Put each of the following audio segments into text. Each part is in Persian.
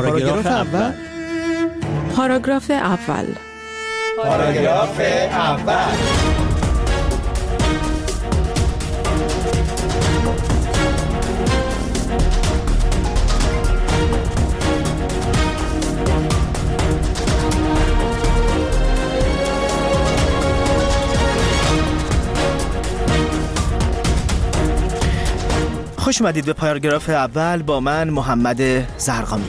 پاراگراف اول. پاراگراف اول. پاراگراف اول. خوش اومدید به پاراگراف اول با من محمد زرقامی.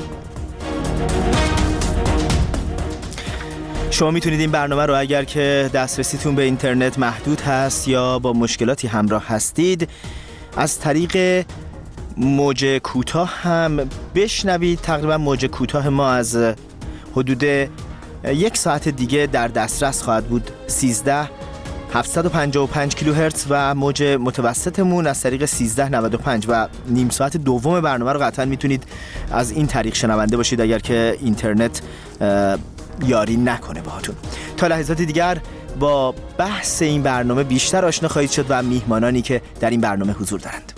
شما میتونید این برنامه رو اگر که دسترسیتون به اینترنت محدود هست یا با مشکلاتی همراه هستید از طریق موج کوتاه هم بشنوید. تقریبا موج کوتاه ما از حدود 1 ساعت دیگه در دسترس خواهد بود. 13755 کیلوهرتز و موج متوسطمون از طریق 1395 و نیم ساعت دوم برنامه رو قطعا میتونید از این طریق شنونده باشید اگر که اینترنت یاری نکنه باهاتون. تا لحظات دیگر با بحث این برنامه بیشتر آشنا خواهید شد و میهمانانی که در این برنامه حضور دارند.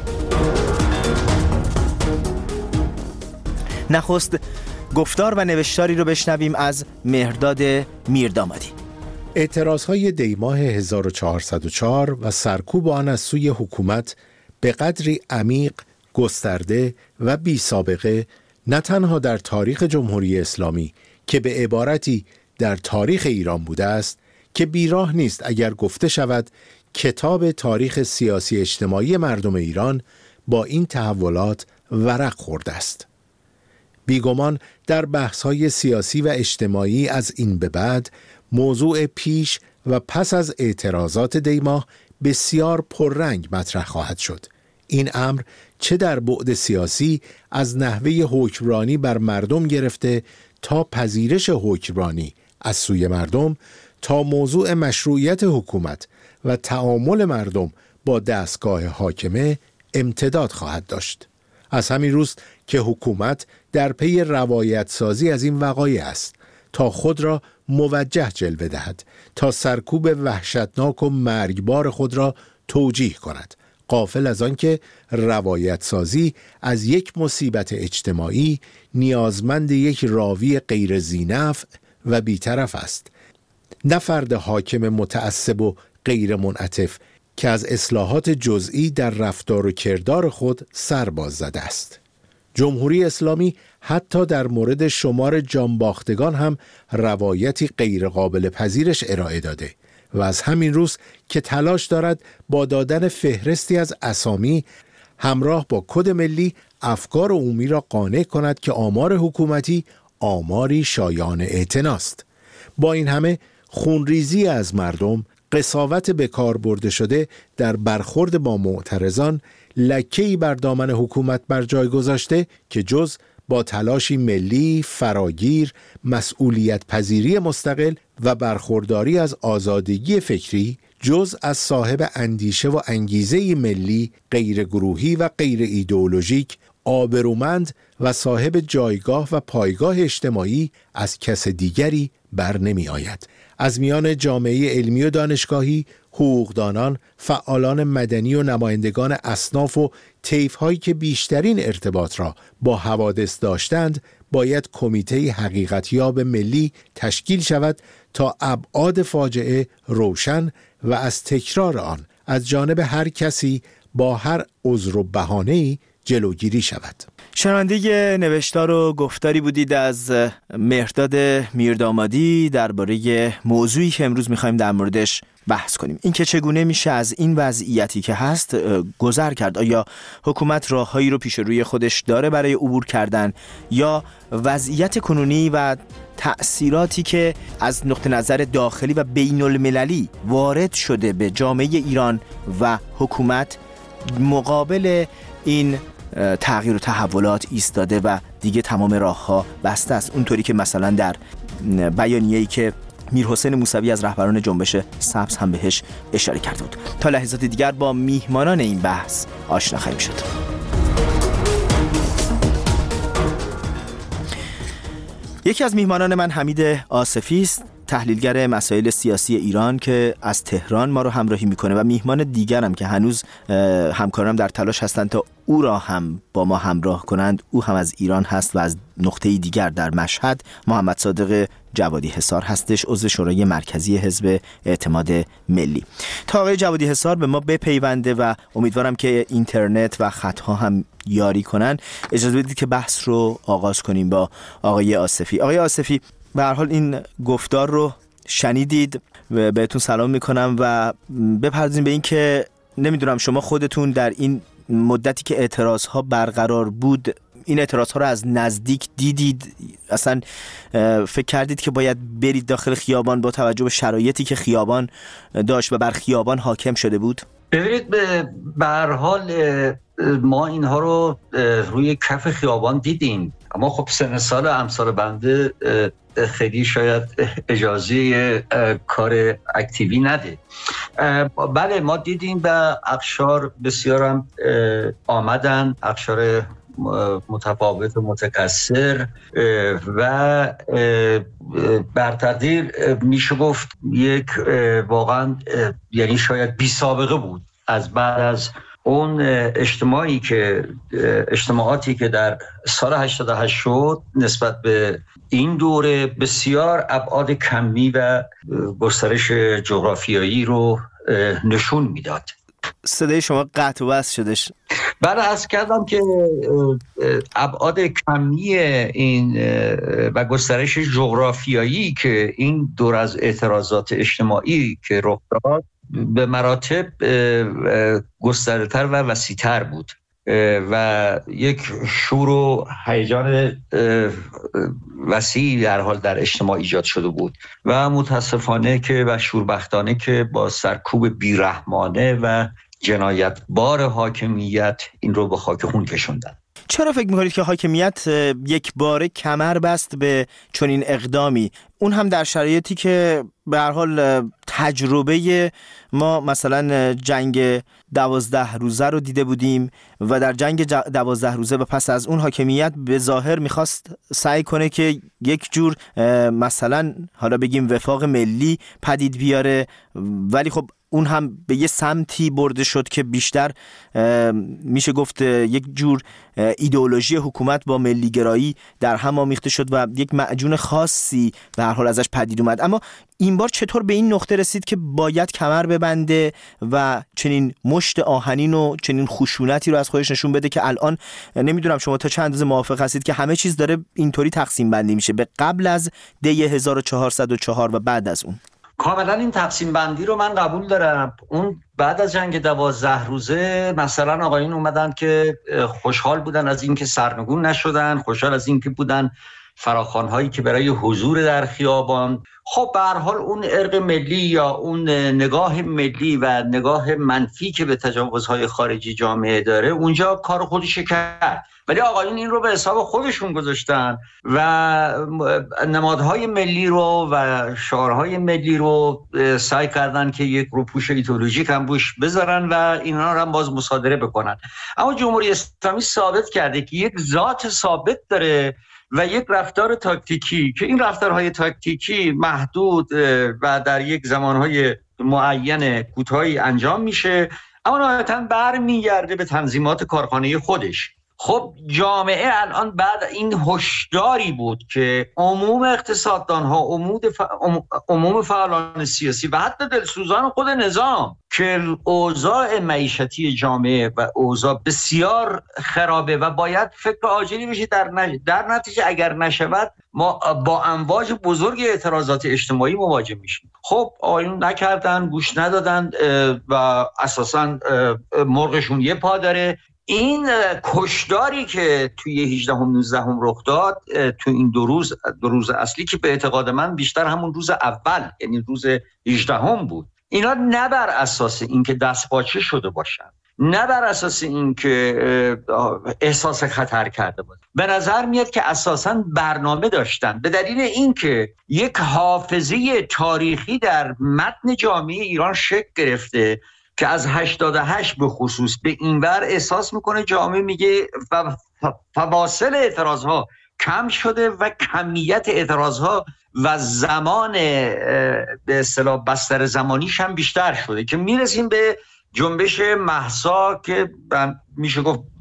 نخست گفتار و نوشتاری رو بشنویم از مهرداد میردامادی. اعتراضهای دیماه 1404 و سرکوب آن از سوی حکومت به قدری عمیق، گسترده و بی سابقه نه تنها در تاریخ جمهوری اسلامی که به عبارتی در تاریخ ایران بوده است که بیراه نیست اگر گفته شود کتاب تاریخ سیاسی اجتماعی مردم ایران با این تحولات ورق خورده است. بیگمان در بحث‌های سیاسی و اجتماعی از این به بعد موضوع پیش و پس از اعتراضات دیماه بسیار پررنگ مطرح خواهد شد. این امر چه در بعد سیاسی از نحوه حکمرانی بر مردم گرفته تا پذیرش حکمرانی از سوی مردم تا موضوع مشروعیت حکومت و تعامل مردم با دستگاه حاکمه امتداد خواهد داشت. از همین روز که حکومت در پی روایت سازی از این وقایع است تا خود را موجه جلوه دهد، تا سرکوب وحشتناک و مرگبار خود را توجیه کند، غافل از آن که روایت سازی از یک مصیبت اجتماعی نیازمند یک راوی غیر ذینفع و بی‌طرف است، نه فرد حاکم متعصب و غیر منعطف که از اصلاحات جزئی در رفتار و کردار خود سر باز زده است. جمهوری اسلامی حتی در مورد شمار جانباختگان هم روایتی غیر قابل پذیرش ارائه داده و از همین روز که تلاش دارد با دادن فهرستی از اسامی همراه با کد ملی افکار عمومی را قانع کند که آمار حکومتی آماری شایان اعتناست. با این همه خونریزی از مردم، قساوت به کار برده شده در برخورد با معترضان لکه‌ای بر دامن حکومت بر جای گذاشته که جز با تلاشی ملی، فراگیر، مسئولیت پذیری مستقل و برخورداری از آزادگی فکری، جز از صاحب اندیشه و انگیزه ملی، غیر گروهی و غیر ایدئولوژیک، آبرومند و صاحب جایگاه و پایگاه اجتماعی از کس دیگری بر نمی آید. از میان جامعه علمی و دانشگاهی، حقوقدانان، فعالان مدنی و نمایندگان اصناف و طیف‌هایی که بیشترین ارتباط را با حوادث داشتند، باید کمیته حقیقتیاب ملی تشکیل شود تا ابعاد فاجعه روشن و از تکرار آن از جانب هر کسی با هر عذر و بهانه‌ای جلوگیری شود. شنونده نوشتار و گفتاری بودید از مهرداد میردامادی درباره موضوعی که امروز می‌خوایم در موردش بحث کنیم. این که چگونه میشه از این وضعیتی که هست گذر کرد. آیا حکومت راههایی رو پیش روی خودش داره برای عبور کردن یا وضعیت کنونی و تأثیراتی که از نقطه نظر داخلی و بین المللی وارد شده به جامعه ایران و حکومت مقابل این تغییر و تحولات ایستاده و دیگه تمام راه‌ها بسته است، اونطوری که مثلا در بیانیه‌ای که میرحسین موسوی از رهبران جنبش سبز هم بهش اشاره کرده بود. تا لحظات دیگر با میهمانان این بحث آشنا خواهیم شد. یکی از میهمانان من حمید آصفی است، تحلیلگر مسائل سیاسی ایران که از تهران ما رو همراهی میکنه و میهمان دیگرم که هنوز همکارانم در تلاش هستند تا او را هم با ما همراه کنند. او هم از ایران هست و از نقطه دیگر در مشهد محمد صادق جوادی حصار هستش، عضو شورای مرکزی حزب اعتماد ملی. تا آقای جوادی حصار به ما بپیونده و امیدوارم که اینترنت و خطها هم یاری کنن، اجازه بدید که بحث رو آغاز کنیم با آقای آصفی. آقای آصفی، به هر حال این گفتار رو شنیدید، بهتون سلام میکنم و بپردازیم به این که نمیدونم شما خودتون در این مدتی که اعتراضها برقرار بود این اعتراضها رو از نزدیک دیدید؟ اصلا فکر کردید که باید برید داخل خیابان با توجه به شرایطی که خیابان داشت و بر خیابان حاکم شده بود؟ ببینید، به هر حال ما اینها رو روی کف خیابان دیدیم، اما خب سن سال امثال بنده خیلی شاید اجازه کار اکتیوی نده. بله، ما دیدیم و اقشار بسیار هم آمدن، اقشار متفاوت و متکثر و بر تقدیر میشه گفت یک واقعا یعنی شاید بی سابقه بود از بعد از اون اجتماعاتی که در سال 88 شد نسبت به این دوره بسیار ابعاد کمی و گسترش جغرافیایی رو نشون میداد. صدای شما قطع و وصل شدش. بله، عرض کردم که ابعاد کمی این و گسترش جغرافیایی که این دور از اعتراضات اجتماعی که رخ داد به مراتب گسترده‌تر و وسیع‌تر بود و یک شور و هیجان وسیعی در حال در اجتماع ایجاد شده بود و متاسفانه که و شوربختانه که با سرکوب بیرحمانه و جنایتبار حاکمیت این رو به خاک خون کشوندن. چرا فکر می‌کنید که حاکمیت یک باره کمر بست به چنین اقدامی، اون هم در شرایطی که به هر حال تجربه ما مثلا جنگ 12 روزه رو دیده بودیم و در جنگ 12 روزه و پس از اون حاکمیت به ظاهر میخواست سعی کنه که یک جور مثلا حالا بگیم وفاق ملی پدید بیاره، ولی خب اون هم به یه سمتی برده شد که بیشتر میشه گفت یک جور ایدئولوژی حکومت با ملیگرایی در هم آمیخته شد و یک معجون خاصی به هر حال ازش پدید اومد. اما این بار چطور به این نقطه رسید که باید کمر ببنده و چنین مشت آهنین و چنین خشونتی رو از خودش نشون بده که الان نمیدونم شما تا چند اندازه موافق هستید که همه چیز داره اینطوری تقسیم بندی میشه، به قبل از دی 1404 و بعد از اون؟ کاملا این تقسیم بندی رو من قبول دارم. اون بعد از جنگ 12 روزه مثلا آقایون اومدن که خوشحال بودن از اینکه سرنگون نشدن، خوشحال از اینکه بودن فراخوان‌هایی که برای حضور در خیابان. خب به هر حال اون ارق ملی یا اون نگاه ملی و نگاه منفی که به تجاوزهای خارجی جامعه داره اونجا کار خودش کرد، ولی آقایون این رو به حساب خودشون گذاشتن و نمادهای ملی رو و شعارهای ملی رو سعی کردن که یک روپوش ایدئولوژیک هم روش بذارن و اینا رو هم باز مصادره بکنن. اما جمهوری اسلامی ثابت کرده که یک ذات ثابت داره و یک رفتار تاکتیکی که این رفتارهای تاکتیکی محدود و در یک زمانهای معین کوتاهی انجام میشه، اما نهایتاً برمیگرده به تنظیمات کارخانه خودش. خب جامعه الان بعد این هشداری بود که عموم اقتصاددانها، عموم فعالان سیاسی و حتی دلسوزان خود نظام که اوضاع معیشتی جامعه و اوضاع بسیار خرابه و باید فکر عاجلی بشه، در نتیجه اگر نشود ما با امواج بزرگ اعتراضات اجتماعی مواجه میشیم. خب آیون نکردن، گوش ندادن و اساساً مرغشون یه پا داره. این کشداری که توی 18 و 19 رخ داد تو این دو روز اصلی که به اعتقاد من بیشتر همون روز اول یعنی روز 18 بود، اینا نه بر اساس اینکه دستپاچه شده باشن، نه بر اساس اینکه احساس خطر کرده بود، به نظر میاد که اساساً برنامه داشتن، به دلیل اینکه یک حافظه تاریخی در متن جامعه ایران شکل گرفته که از 88 به خصوص به اینور احساس میکنه جامعه میگه فواصل اعتراضها کم شده و کمیت اعتراضها و زمان به اصطلاح بستر زمانیش هم بیشتر شده که میرسیم به جنبش مهسا که میشه گفت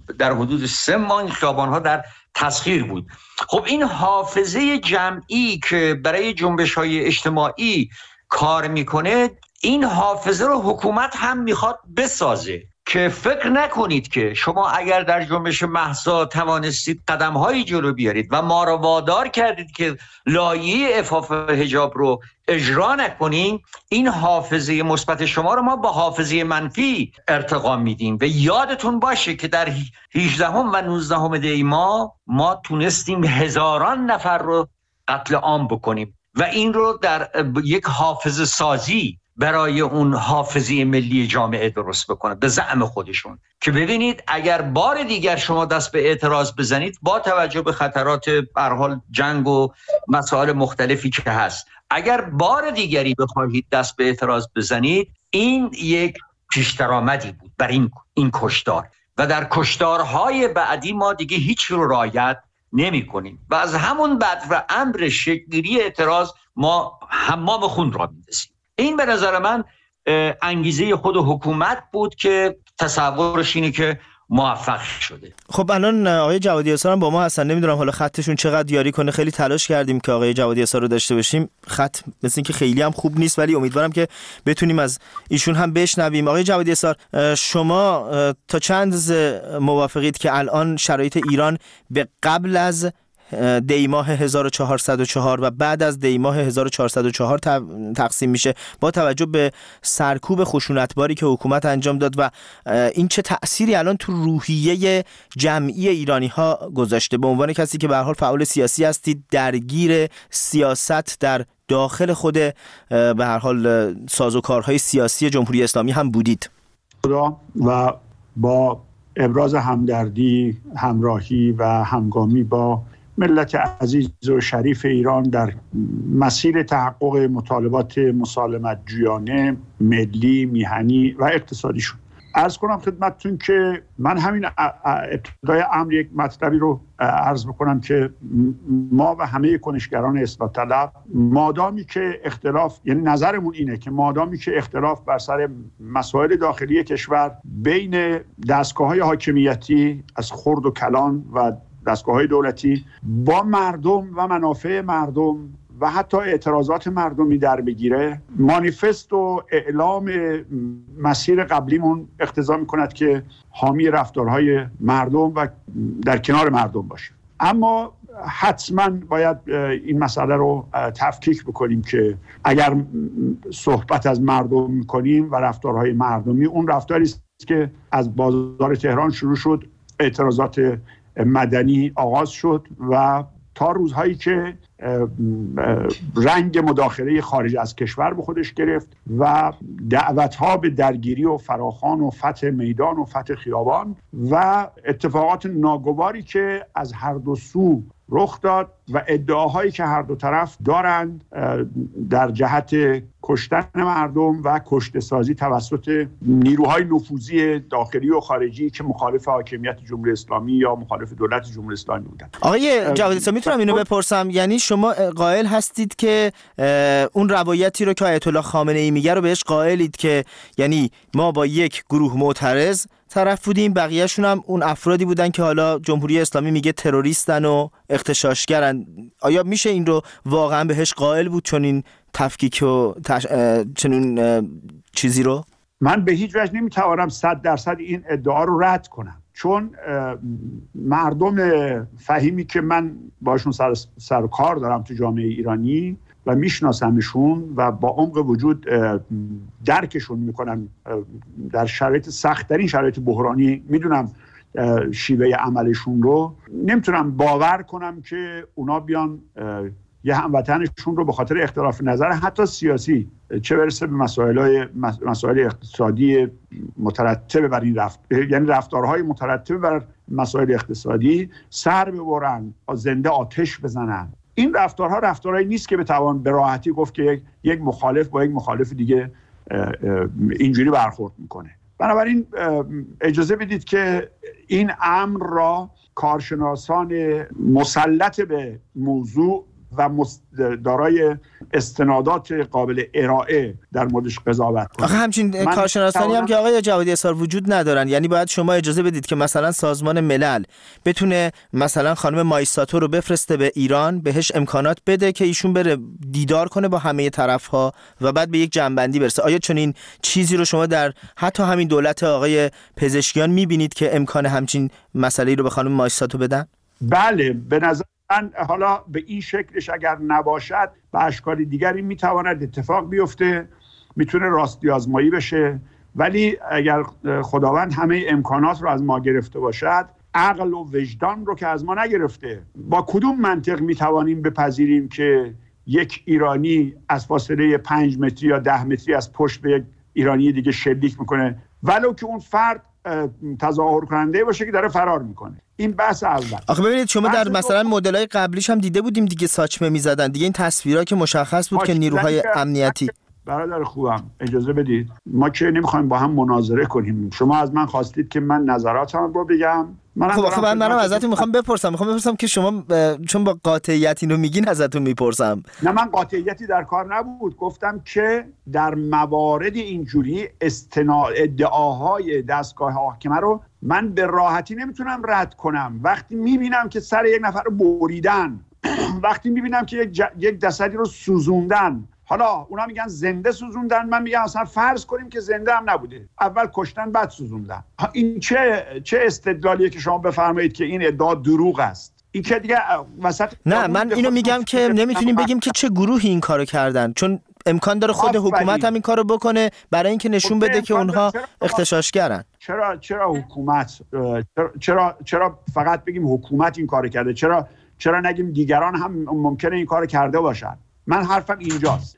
در حدود 3 ماه این خیابان‌ها در تسخیر بود. خب این حافظه جمعی که برای جنبش‌های اجتماعی کار میکنه، این حافظه رو حکومت هم میخواد بسازه که فکر نکنید که شما اگر در جنبش مهسا توانستید قدم‌های جلو بیارید و ما رو وادار کردید که لایحه عفاف حجاب رو اجرا نکنیم، این حافظه مثبت شما رو ما با حافظه منفی ارتقا میدیم. و یادتون باشه که در 18 و 19 دی ما تونستیم هزاران نفر رو قتل عام بکنیم و این رو در یک حافظه سازی برای اون حافظه ملی جامعه درست بکنه به زعم خودشون، که ببینید اگر بار دیگر شما دست به اعتراض بزنید با توجه به خطرات به هر حال جنگ و مسائل مختلفی که هست، اگر بار دیگری بخواهید دست به اعتراض بزنید، این یک پیش‌درآمدی بود بر این کشتار و در کشتارهای بعدی ما دیگه هیچ رو رعایت نمی کنیم و از همون بعد و امر شکل‌گیری اعتراض ما حمام خون را می‌دهیم. این به نظر من انگیزه خود حکومت بود که تصورش اینه که موفق شده. خب الان آقای جوادی یسار هم با ما هستن، نمیدونم حالا خطشون چقدر یاری کنه. خیلی تلاش کردیم که آقای جوادی یسار رو داشته باشیم، خط مثل این که خیلی هم خوب نیست، ولی امیدوارم که بتونیم از ایشون هم بشنویم. آقای جوادی یسار، شما تا چند موافقید که الان شرایط ایران به قبل از دی ماه 1404 و بعد از دی ماه 1404 تقسیم میشه با توجه به سرکوب خشونتباری که حکومت انجام داد و این چه تأثیری الان تو روحیه جمعی ایرانی ها گذاشته؟ به عنوان کسی که به هر حال فعال سیاسی هستید، درگیر سیاست در داخل خود به هر حال سازوکارهای سیاسی جمهوری اسلامی هم بودید و با ابراز همدردی، همراهی و همگامی با ملت عزیز و شریف ایران در مسیر تحقق مطالبات مسالمت جویانه، ملی، میهنی و اقتصادی شد. عرض کنم خدمتتون که من همین ابتدای امر یک مطلبی رو عرض بکنم که ما و همه کنشگران اصلاح طلب، مادامی که اختلاف، یعنی نظرمون اینه که مادامی که اختلاف بر سر مسائل داخلی کشور بین دستگاه‌های حاکمیتی از خرد و کلان و دستگاه‌های دولتی با مردم و منافع مردم و حتی اعتراضات مردمی در بگیره، مانیفست و اعلام مسیر قبلیمون اقتضا می‌کند که حامی رفتارهای مردم و در کنار مردم باشه. اما حتما باید این مسئله رو تفکیک بکنیم که اگر صحبت از مردم می‌کنیم و رفتارهای مردمی، اون رفتاری است که از بازار تهران شروع شد، اعتراضات مدنی آغاز شد و تا روزهایی که رنگ مداخله خارج از کشور به خودش گرفت و دعوت‌ها به درگیری و فراخوان و فتح میدان و فتح خیابان و اتفاقات ناگواری که از هر دو سو رخ داد و ادعاهایی که هر دو طرف دارند در جهت کشتن مردم و کشته سازی توسط نیروهای نفوذی داخلی و خارجی که مخالف حاکمیت جمهوری اسلامی یا مخالف دولت جمهوری اسلامی بودند. آقای جوادی یسار، میتونم اینو بپرسم، یعنی شما قائل هستید که اون روایتی رو که آیت الله خامنه ای میگه رو بهش قائلید که یعنی ما با یک گروه معترض طرف بودیم، بقیه‌شون هم اون افرادی بودن که حالا جمهوری اسلامی میگه تروریستن و اغتشاشگرن؟ آیا میشه این رو واقعا بهش قائل بود چون این تفکیک و چنین چیزی رو؟ من به هیچ وجه نمیتوانم 100% این ادعا رو رد کنم، چون مردم فهیمی که من باشون سر و کار دارم تو جامعه ایرانی و میشناسمشون و با عمق وجود درکشون میکنم در شرایط سخت، در این شرایط بحرانی میدونم شیوه عملشون رو، نمیتونم باور کنم که اونا بیان یه هموطنشون رو به خاطر اختلاف نظر حتی سیاسی، چه برسه به مسائل اقتصادی مترتب بر این یعنی رفتارهای مترتب بر مسائل اقتصادی سر ببرن، زنده آتش بزنن. این رفتارهایی نیست که بتوان به راحتی گفت که یک مخالف با یک مخالف دیگه اینجوری برخورد میکنه. بنابراین اجازه بدید که این امر را کارشناسان مسلط به موضوع و دارای استنادات قابل ارائه در موردش قضاوت کنم. آخه همچین کارشناسانی هم که آقای جوادی اسار وجود ندارن. یعنی باید شما اجازه بدید که مثلا سازمان ملل بتونه مثلا خانم مایساتو رو بفرسته به ایران، بهش امکانات بده که ایشون بره دیدار کنه با همه طرف‌ها و بعد به یک جمع‌بندی برسه. آیا چنین چیزی رو شما در حتی همین دولت آقای پزشکیان می‌بینید که امکان همچین مسئله‌ای رو به خانم مایساتو بدن؟ بله، به نظر من حالا به این شکلش اگر نباشد به اشکال دیگری میتواند اتفاق بیفته، میتونه راستی آزمایی بشه، ولی اگر خداوند همه امکانات رو از ما گرفته باشد، عقل و وجدان رو که از ما نگرفته، با کدوم منطق میتوانیم بپذیریم که یک ایرانی از فاصله 5 متری یا 10 متری از پشت به یک ایرانی دیگه شلیک میکنه ولو که اون فرد تظاهر کننده باشه که داره فرار میکنه؟ این بحث اول. آخه ببینید شما در مثلا مدل‌های قبلیش هم دیده بودیم دیگه، ساچمه میزدن دیگه، این تصویرها که مشخص بود که نیروهای امنیتی. برادر خوبم اجازه بدید، ما که نمیخوایم با هم مناظره کنیم. شما از من خواستید که من نظراتم رو بگم. خب منم ازتون میخوام بپرسم که شما چون با قاطعیت اینو میگین ازتون میپرسم. نه، من قاطعیتی در کار نبود. گفتم که در موارد اینجوری ادعاهای دستگاه حاکمه رو من به راحتی نمیتونم رد کنم. وقتی میبینم که سر یک نفر رو بریدن، وقتی میبینم که یک جسدی رو سوزوندن، حالا اونا میگن زنده سوزوندن، من میگم اصلا فرض کنیم که زنده هم نبوده، اول کشتن بعد سوزوندن. این چه استدلالیه که شما بفرمایید که این ادعا دروغ است؟ این که دیگه وسط. نه، من اینو میگم که نمیتونیم بگیم که چه گروهی این کارو کردن، چون امکان داره خود حکومت هم این کارو بکنه برای اینکه نشون بده که اونها اغتشاشگرن. چرا حکومت؟ چرا فقط بگیم حکومت این کارو کرده؟ چرا نگیم دیگران هم ممکنه این کارو کرده باشن؟ من حرفم اینجاست.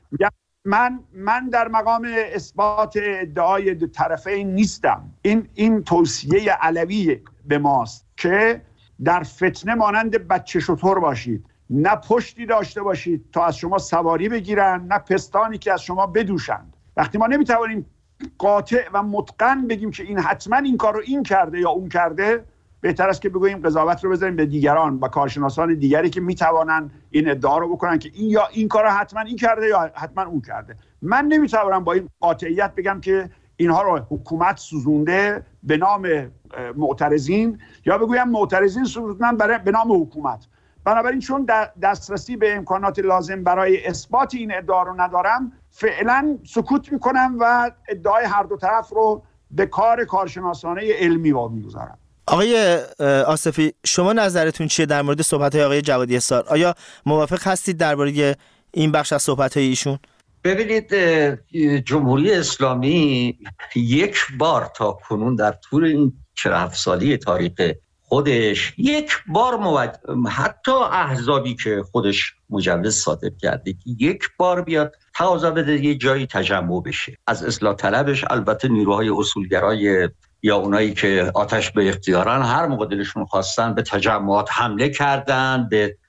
من در مقام اثبات ادعای دو طرفین نیستم. این توصیه علوی به ماست که در فتنه مانند بچه شتر باشید، نه پشتی داشته باشید تا از شما سواری بگیرن، نه پستانی که از شما بدوشند. وقتی ما نمیتوانیم قاطع و متقن بگیم که این حتما این کار رو این کرده یا اون کرده، بهتر است که بگوییم قضاوت رو بذاریم به دیگران، با کارشناسان دیگری که میتوانن این ادعا رو بکنن که این یا این کار رو حتما این کرده یا حتما اون کرده. من نمیتوانم با این قاطعیت بگم که اینها رو حکومت سوزونده به نام معترضین یا بگویم معترضین سوزوندن به نام حکومت. بنابراین چون دسترسی به امکانات لازم برای اثبات این ادعا رو ندارم، فعلا سکوت میکنم و ادعای هر دو طرف رو به کار کارشناسانه علمی وامیگذارم. آقای آصفی، شما نظرتون چیه در مورد صحبت‌های آقای جوادی اسار؟ آیا موافق هستید درباره این بخش از صحبت‌های ایشون؟ ببینید، جمهوری اسلامی یک بار تا کنون در طول این 47 سالی تاریخ خودش یک بار حتی احزابی که خودش مجوز صادر کرده که یک بار بیاد تقاضا بده یه جایی تجمع بشه از اصلاح طلبش، البته نیروهای اصولگرای یا اونایی که آتش به اختیارن هر موقع دلشون خواستن به تجمعات حمله کردن، به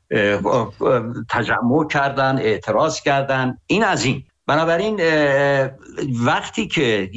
تجمع کردن، اعتراض کردن. این از این. بنابراین وقتی که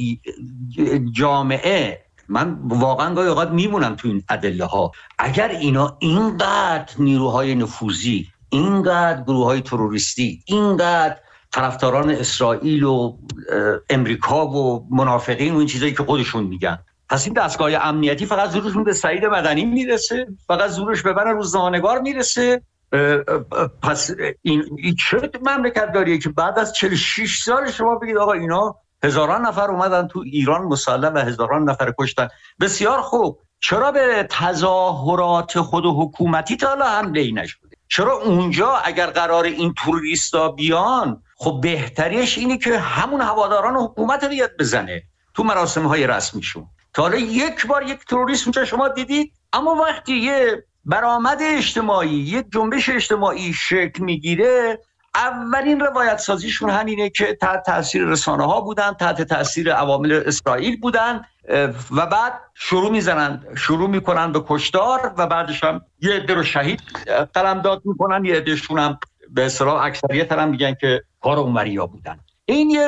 جامعه، من واقعا گاهی اوقات میمونم تو این ادله ها، اگر اینا اینقدر نیروهای نفوذی، اینقدر گروه‌های تروریستی، اینقدر طرفداران اسرائیل و امریکا و منافقین و این چیزایی که خودشون میگن، پس این دستگاه امنیتی فقط زورشون به سعید مدنی میرسه، فقط زورش به بر روزنامه‌نگار میرسه. پس این چه مملکت داریه که بعد از 46 سال شما بگید آقا اینا هزاران نفر اومدن تو ایران مسلح و هزاران نفر کشتن؟ بسیار خوب، چرا به تظاهرات خود حکومتی تا حالا حمله‌ای نشده؟ چرا اونجا اگر قرار این توریستا بیان، خب بهتریش اینه که همون هواداران حکومت رو یاد بزنه تو مراسم‌های رسمیشون. تا حالا یک بار یک تروریست اونجا شما دیدید؟ اما وقتی یه برآمد اجتماعی، یک جنبش اجتماعی شکل میگیره، اولین روایت سازیشون همینه که تحت تاثیر رسانه ها بودن، تحت تاثیر عوامل اسرائیل بودن و بعد شروع میکنن به کشتار و بعدش هم یه عده رو شهید قلمداد میکنن، یه عدهشون هم به اصطلاح اکثریت هم میگن که کار اونوریا بودن. این یه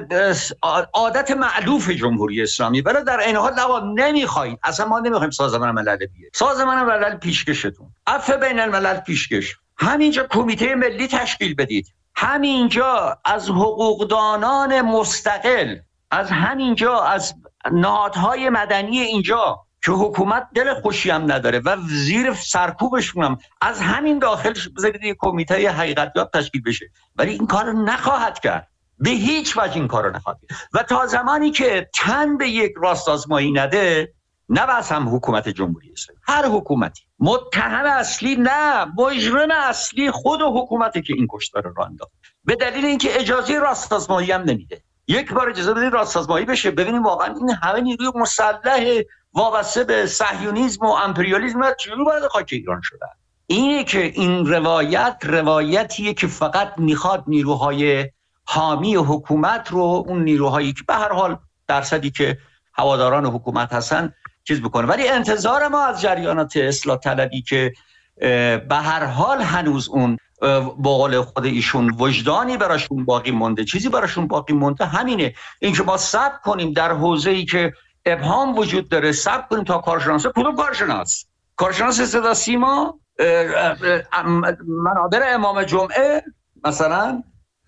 عادت مألوف جمهوری اسلامی. ولی در این حال نمیخواید، اصلا ما نمیخوایم سازمان ملل بیه. سازمان ملل پیشکشتون، عفو بین الملل پیشکش، همینجا کمیته ملی تشکیل بدید، همینجا از حقوقدانان مستقل، از همینجا از نهادهای مدنی اینجا که حکومت دل خوشی هم نداره و زیر سرکوبشونم، از همین داخل بذارید یک کمیته حقیقتیاب تشکیل بشه. ولی این کار نخواهد کرد، به هیچ وجه این کار نخواهد کرد. و تا زمانی که تن به یک راست آزمایی نده، نه بس هم حکومت جمهوری اسلامی، هر حکومتی، متهم اصلی نه، مجرم اصلی خود حکومتی که این کشتار رو انداخت، به دلیل اینکه اجازه راست آزمایی هم نمیده. یک بار اجازه بدید راست آزمایی بشه، ببینیم واقعا این همه نیروی مسلح وابسته به صهیونیسم و امپریالیسم چجوری وارد خاک ایران شدن. اینه که این روایتیه که فقط میخواد نیروهای حامی حکومت رو، اون نیروهایی که به هر حال درصدی که هواداران حکومت هستن چیز بکنه. ولی انتظار ما از جریانات اصلاح طلبی که به هر حال هنوز اون با قول خود ایشون وجدانی براشون باقی مونده، چیزی براشون باقی مونده، همینه. اینکه ما صبر کنیم در حوزه‌ای که ابهام وجود داره، صبر کنیم تا کارشناس، کدوم کارشناس صدا سیما، منابر امام جمعه مثلا،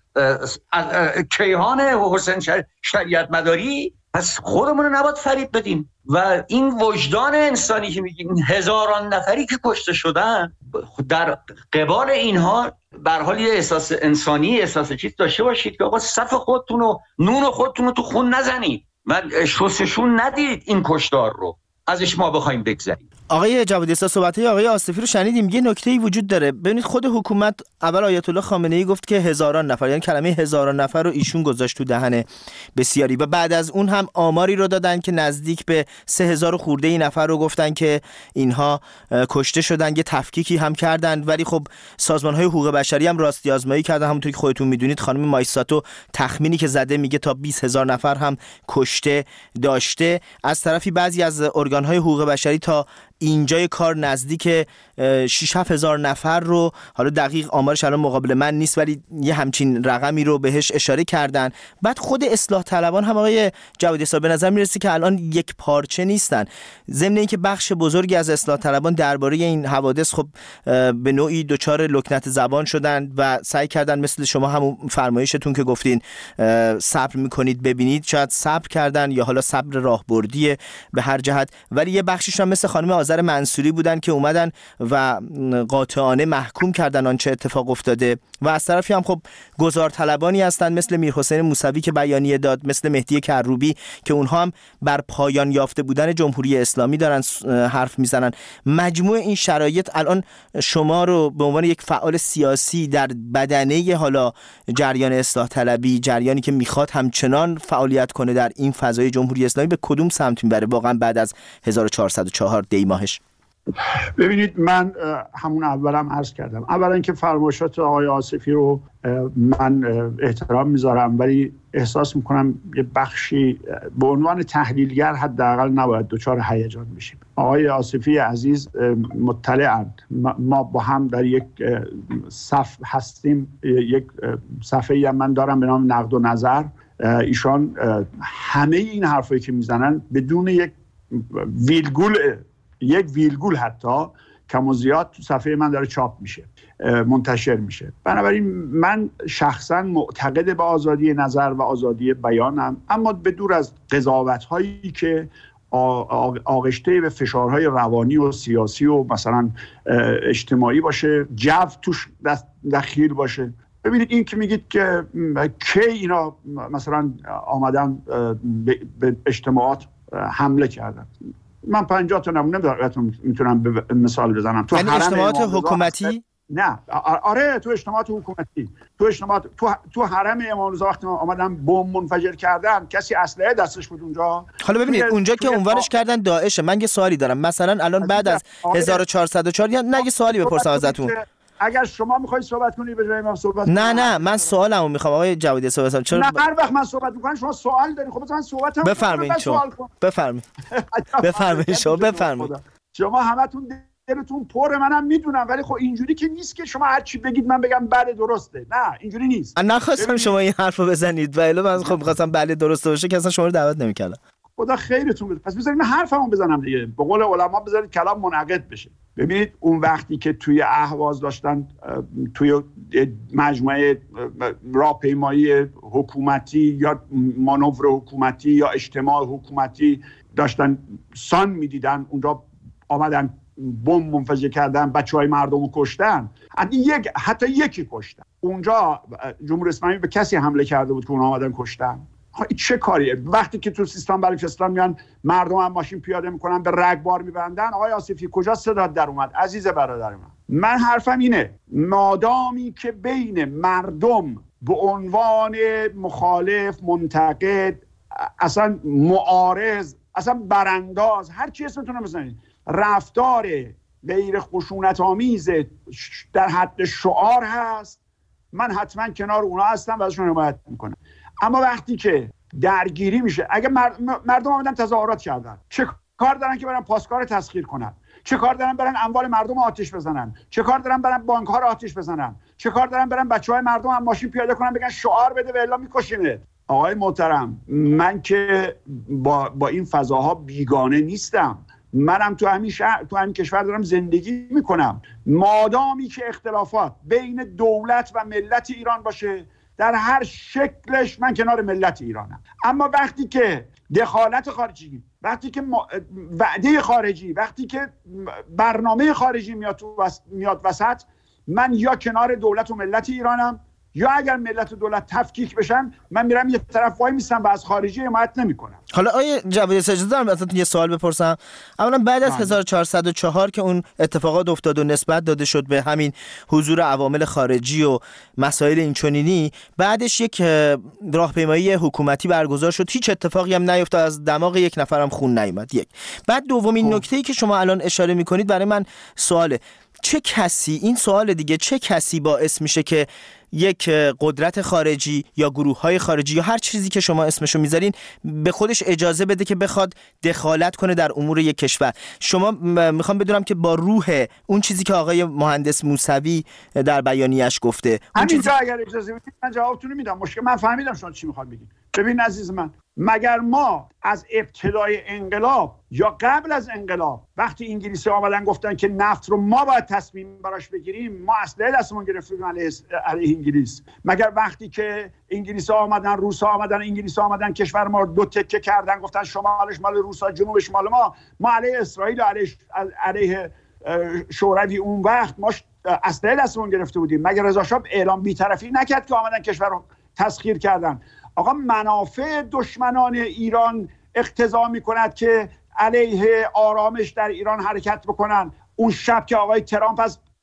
کیهان حسین شریعت مداری، پس خودمون رو نباید فریب بدیم. و این وجدان انسانی که میگیم، هزاران نفری که کشته شدن، در قبال اینها به هر حال یه احساس انسانی، احساس چیز داشته باشید که آقا صف خودتون و نون خودتون رو تو خون نزنید و شستشون ندید این کشتار رو ازش ما بخوایم بگذریم. آقای جوادی اسا، صحبت‌های آقای آصفی رو شنیدیم. یه نکته‌ای وجود داره. ببینید خود حکومت اول آیت الله خامنه‌ای گفت که هزاران نفر، یعنی کلمه هزاران نفر رو ایشون گذاشت تو دهن بسیاری، و بعد از اون هم آماری رو دادن که نزدیک به 3000 خورده نفر رو گفتن که اینها کشته شدن. یه تفکیکی هم کردن، ولی خب سازمان‌های حقوق بشری هم راستی آزمایی کردن. همونطور که خودتون میدونید خانم مایساتو تخمینی که زده میگه تا 20000 نفر هم کشته داشته. از طرفی بعضی از ارگان‌های حقوق بشری تا اینجای کار نزدیک 6-7 هزار نفر رو، حالا دقیق آمارش الان مقابل من نیست ولی یه همچین رقمی رو بهش اشاره کردن. بعد خود اصلاح طلبان هم آقای جوادی صاحب به نظر میرسه که الان یک پارچه نیستن، ضمن اینکه بخش بزرگی از اصلاح طلبان درباره این حوادث خب به نوعی دچار لکنت زبان شدن و سعی کردن مثل شما همون فرمایشتون که گفتین صبر میکنید ببینید، شاید صبر کردن یا حالا صبر راهبردیه به هر جهت. ولی یه بخشیش هم مثل خانم آذر منصوری بودن که اومدن و قاطعانه محکوم کردن آنچه اتفاق افتاده، و از طرفی هم خب گزار طلبانی هستن مثل میرحسین موسوی که بیانیه داد، مثل مهدی کروبی که اونها هم بر پایان یافته بودن جمهوری اسلامی دارن حرف میزنن. مجموع این شرایط الان شما رو به عنوان یک فعال سیاسی در بدنه حالا جریان اصلاح طلبی، جریانی که میخواد همچنان فعالیت کنه در این فضای جمهوری اسلامی، به کدوم سمت میبره واقعا بعد از 1404 دی ماهش؟ ببینید، من همون اولم عرض کردم، اولا که فرمایشات آقای آصفی رو من احترام میذارم، ولی احساس میکنم یه بخشی به عنوان تحلیلگر حداقل نباید دچار هیجان بشیم. آقای آصفی عزیز مطلعند، ما با هم در یک صف هستیم، یک صفحه‌ای هم من دارم به نام نقد و نظر. ایشان همه این حرفایی که میزنن بدون یک ویلگول حتی کم و زیاد تو صفحه من داره چاپ میشه، منتشر میشه. بنابراین من شخصا معتقد به آزادی نظر و آزادی بیانم، اما به دور از قضاوت هایی که آغشته به فشارهای روانی و سیاسی و مثلا اجتماعی باشه، جو توش دخیل باشه. ببینید این که میگید که کی اینا مثلا آمدن به اجتماعات حمله کردن، من 50 تا نمونه میتونم مثال بزنم. تو اجتماعات حکومتی؟ نه، آره، تو اجتماعات حکومتی، تو حرم امام رضا وقتی آمدن بمب منفجر کردن، کسی اسلحه دستش بود اونجا؟ حالا ببینید اونجا که عنوانش کردن داعشه. من یه سوالی دارم، مثلا الان بعد از 1404 یا نه، یه سوالی بپرسم ازتون. اگر شما میخواید صحبت کنی به جای من صحبت نه من سوالمو میخوام آقای جوادی صحبت. چرا نه هر وقت من صحبت میکنم شما سوال دارین؟ خب مثلا صحبتم بفرمایید شما همتون دلتون پر، منم میدونم، ولی خب اینجوری که نیست که شما هر چی بگید من بگم بله درسته. نه اینجوری نیست. نخواستم شما این حرفو بزنید، ولی من خب می‌خواستم بله درسته باشه که اصلا شما رو دعوت نمی‌کردم. خدا خیرتون بده. پس بذارید من حرفمو بزنم دیگه، به قول علما بذارید کلام منعقد بشه. ببینید اون وقتی که توی اهواز داشتن توی مجموعه راهپیمایی حکومتی یا مانور حکومتی یا اجتماع حکومتی داشتن سان میدیدن، اونجا آمدن بمب منفجر کردن، بچهای مردم رو کشتن، حتی یکی کشتن. اونجا جمهوری اسلامی به کسی حمله کرده بود که اونها آمدن کشتن؟ چه کاریه؟ وقتی که تو سیستان بلوچستان میان مردم هم ماشین پیاده میکنن به رگبار میبندن، آقای آصفی کجا صدات در اومد عزیز برادر من حرفم اینه مادامی که بین مردم به عنوان مخالف، منتقد، اصلا معارض، اصلا برانداز، هر چی اسمتون بزنید، رفتار غیر خشونت آمیز در حد شعار هست، من حتما کنار اونا هستم و ازشون حمایت میکنم. اما وقتی که درگیری میشه، اگه مردم آمدن تظاهرات کردن، چه کار دارن که برن پاسکار تسخیر کنن؟ چه کار دارن برن اموال مردم آتش بزنن؟ چه کار دارن برن بانک ها رو آتش بزنن؟ چه کار دارن برن بچهای مردم هم ماشین پیاده کنن بگن شعار بده و الا میکشینه؟ آقای محترم، من که با این فضاها بیگانه نیستم. منم تو همین شهر، تو همین کشور دارم زندگی میکنم. مادامی که اختلافات بین دولت و ملت ایران باشه، در هر شکلش من کنار ملت ایرانم. اما وقتی که دخالت خارجی، وقتی که وعده خارجی، وقتی که برنامه خارجی میاد وسط، من یا کنار دولت و ملت ایرانم، یا اگر ملت و دولت تفکیک بشن من میرم یه طرف وای میستم و از خارجی حمایت نمیکنم. حالا آیه جوادی اجازه دارم ازتون یه سوال بپرسم؟ اولا بعد از 1404 که اون اتفاقات افتاد و نسبت داده شد به همین حضور عوامل خارجی و مسائل اینچنینی، بعدش یک راهپیمایی حکومتی برگزار شد، هیچ اتفاقی هم نیفتاد، از دماغ یک نفرم خون نیامد. یک. بعد دومین نکته‌ای که شما الان اشاره میکنید برای من سواله، چه کسی، این سوال دیگه، چه کسی باعث میشه که یک قدرت خارجی یا گروه‌های خارجی یا هر چیزی که شما اسمشو میذارین به خودش اجازه بده که بخواد دخالت کنه در امور یک کشور؟ شما میخوام بدونم که با روح اون چیزی که آقای مهندس موسوی در بیانیه‌اش گفته، همینجا اگر اجازه بدید من جوابتون رو میدم. مشکل من فهمیدم شما چی میخواد بگید. ببین عزیز من، مگر ما از ابتدای انقلاب یا قبل از انقلاب وقتی انگلیسی آمدن گفتن که نفت رو ما باید تصمیم براش بگیریم، ما اسلحه دستمون گرفتیم علیه انگلیس؟ مگر وقتی که انگلیسی آمدن، روسا آمدن، انگلیسی آمدن کشور ما رو دو تکه کردن، گفتن شمالش مال روسا، جنوبش مال ما علیه اسرائیل و علیه شوروی اون وقت ما اسلحه دستمون گرفته بودیم؟ مگر رضا شاه اعلام بی‌طرفی نکرد که آمدن کشور رو تسخیر کردن؟ آقا منافع دشمنان ایران اقتضا می‌کند که علیه آرامش در ایران حرکت بکنن. اون شب که آقای ترامپ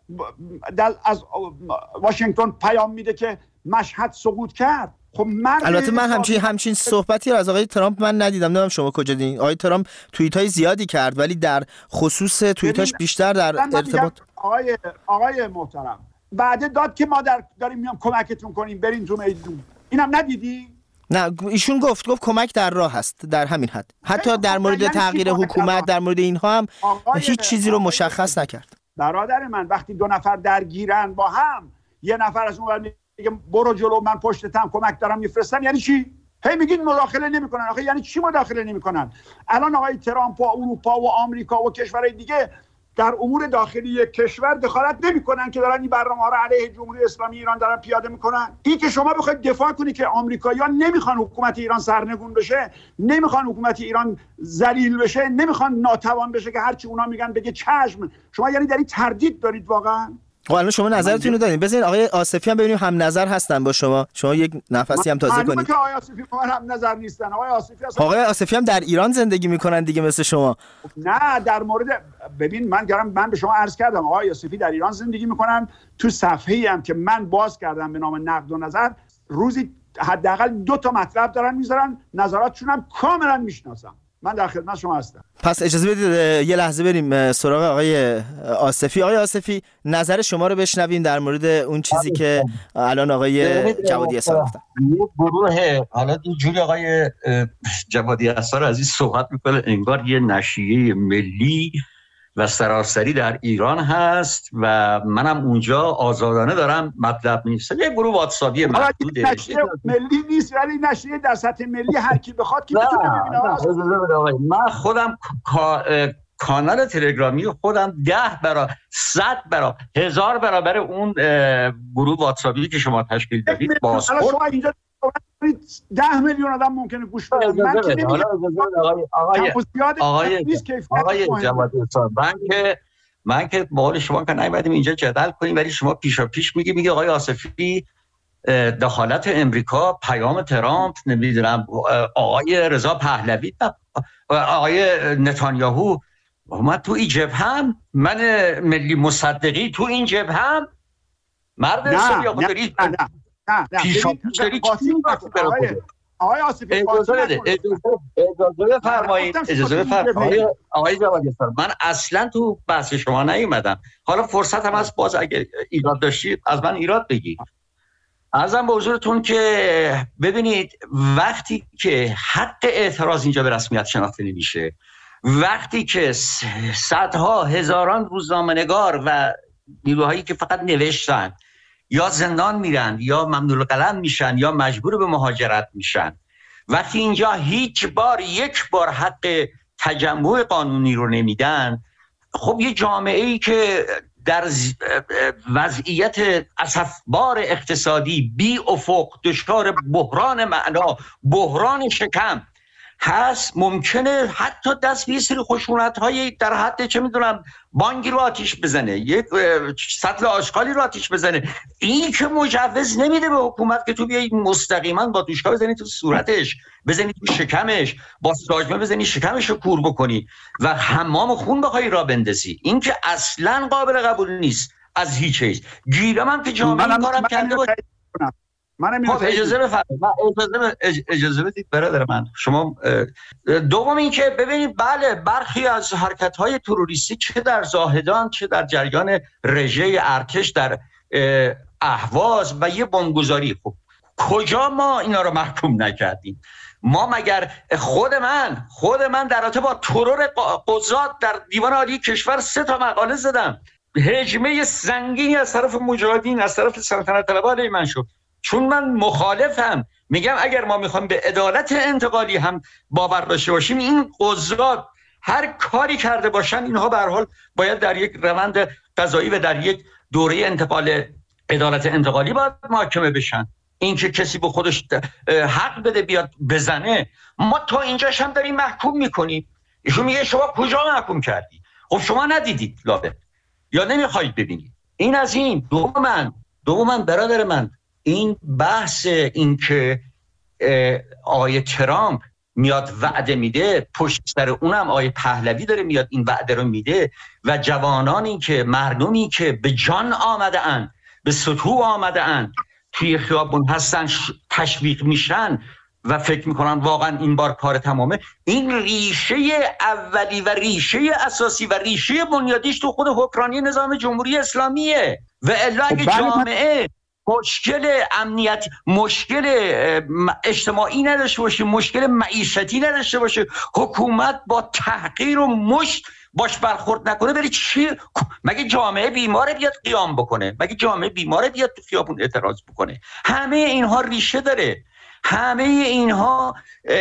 از واشنگتن پیام میده که مشهد سقوط کرد، خب البته من همچین صحبتی رو از آقای ترامپ من ندیدم، نمیدونم شما کجا دیدین. آقای ترامپ توییت‌های زیادی کرد ولی در خصوص توییتاش بیشتر در ارتباط آقای محترم وعده داد که ما داریم میام کمکتون کنیم، برین تو میدون. اینم ندیدی؟ نه، ایشون گفت کمک در راه هست، در همین حد. حتی در مورد تغییر حکومت، در مورد اینها هم هیچ چیزی رو مشخص نکرد. برادر من، وقتی دو نفر درگیرن با هم، یه نفر از اون میگه برو جلو، من پشتتم، کمک دارم میفرستم، یعنی چی؟ هی میگین مداخله نمیکنن. آخه یعنی چی مداخله نمیکنن؟ الان آقای ترامپ و اروپا و آمریکا و کشورهای دیگه در امور داخلی یک کشور دخالت نمیکنن که دارن این برنامه‌ها رو علیه جمهوری اسلامی ایران دارن پیاده میکنن. این که شما بخواید دفاع کنی که آمریکایی‌ها نمیخوان حکومت ایران سرنگون بشه، نمیخوان حکومت ایران ذلیل بشه، نمیخوان ناتوان بشه که هرچی اونا میگن بگه چشم، شما یعنی در این تردید دارید واقعا؟ خب الان شما نظرتون رو دادین، بزنین آقای آصفی هم ببینیم هم نظر هستن با شما یک نفسی هم تازه کنید. آقای آصفی با من هم نظر نیستن. آقای آصفی هم در ایران زندگی میکنن دیگه مثل شما. نه، در مورد ببین من به شما عرض کردم آقای آصفی در ایران زندگی میکنن. تو صفحه‌ای هم که من باز کردم به نام نقد و نظر، روزی حداقل 2 تا مطلب دارن میذارن، نظراتشون هم کاملا میشناسم. من در خدمت شما هستم. پس اجازه بدید یه لحظه بریم سراغ آقای آصفی. آقای آصفی، نظر شما رو بشنویم در مورد اون چیزی که الان آقای جوادی اصلا گفتن. گروه حالا اینجوری آقای جوادی اصلا عزیز صحبت میکنه انگار یه نشریه ملی و سراسری در ایران هست و منم اونجا آزادانه دارم مطلب می‌نویسم. یه گروه واتساپی محدوده، نشریه ملی نیست ولی نشریه در سطح ملی هر کی بخواد که میتونه ببینه. من خودم کانال تلگرامی خودم 10 برابر 100 برابر 1000 برابر اون گروه واتساپی که شما تشکیل دادید باز شما اینجا 10 میلیون آدم ممکنه گوش بدن. من که نمیگم آقای جوادی صاحب، من که با حال شما که نمی‌بدیم اینجا جدل کنیم، ولی شما پیشا پیش میگی آقای آصفی دخالت امریکا، پیام ترامپ، نمیدونم آقای رضا پهلوی، آقای نتانیاهو، من تو این جبهه‌ام، من ملی مصدقی تو این جبهه‌ام، مرد حسابی آقا داری آقای آصفی اجازه بفرمایید آقای جوادی صاحب، من اصلا تو بحث شما نیومدم. حالا فرصت هم هست باز اگه ایراد داشتید از من ایراد بگید. عرضم به حضورتون که ببینید وقتی که حق اعتراض اینجا به رسمیت شناخته نمیشه، وقتی که صدها هزاران روزنامه‌نگار و نیروهایی که فقط نوشتن یا زندان میرن یا ممنوع القلم میشن یا مجبور به مهاجرت میشن، وقتی اینجا یک بار حق تجمع قانونی رو نمیدن، خب یه جامعه‌ای که در وضعیت اسفبار اقتصادی بی افق، دچار بحران معنا، بحران شکم هست، ممکنه حتی دست به سری خشونت‌های در حد چه میدونم بانکی رو آتیش بزنه، یک سطل آشغالی رو آتیش بزنه. این که مجوز نمیده به حکومت که تو بیایی مستقیما با دوشکا بزنی تو صورتش، بزنی تو شکمش، با ساجمه بزنی شکمش رو کور بکنی و حمام خون بخوای را بندازی. این که اصلا قابل قبول نیست از هیچ چیز. گیرم هم که جامعه این کارم کرده باشه. خب اجازه بدید برادر من. شما دوم این که ببینید بله برخی از حرکت‌های تروریستی چه در زاهدان چه در جریان رژه ارتش در اهواز و یه بمبگذاری، خب کجا ما اینا رو محکوم نکردیم؟ ما مگر خود من در رابطه با ترور قضات در دیوان عالی کشور 3 تا مقاله زدم. هجمه سنگینی از طرف مجاهدین، از طرف سلطنت طلبان من شد، چون من مخالفم. میگم اگر ما میخوایم به عدالت انتقالی هم باور داشته باشیم، این قضات هر کاری کرده باشن اینها به هر حال باید در یک روند قضایی و در یک دوره انتقال عدالت انتقالی باید محاکمه بشن. این که کسی به خودش حق بده بیاد بزنه، ما تا اینجاش هم داریم محکوم میکنیم. ایشون میگه شما کجا محکوم کردی؟ خب شما ندیدید لابد یا نمیخواید ببینید. این از این. دوما برادر من، این بحث این که آقای ترامپ میاد وعده میده، پشت سر اونم آقای پهلوی داره میاد این وعده رو میده و جوانانی که مردمی که به جان آمده اند، به سطوح آمده اند، توی خیابون هستن، تشویق میشن و فکر میکنن واقعا این بار کار تمامه. این ریشه اولی و ریشه اساسی و ریشه بنیادیش تو خود حکمرانی نظام جمهوری اسلامیه. و الا اگه جامعه مشکل امنیت، مشکل اجتماعی نداشته باشه، مشکل معیشتی نداشته باشه، حکومت با تحقیر و مشت باش برخورد نکنه، بری چی؟ مگه جامعه بیماره بیاد قیام بکنه؟ مگه جامعه بیماره بیاد تو خیابون اعتراض بکنه؟ همه اینها ریشه داره. همه اینها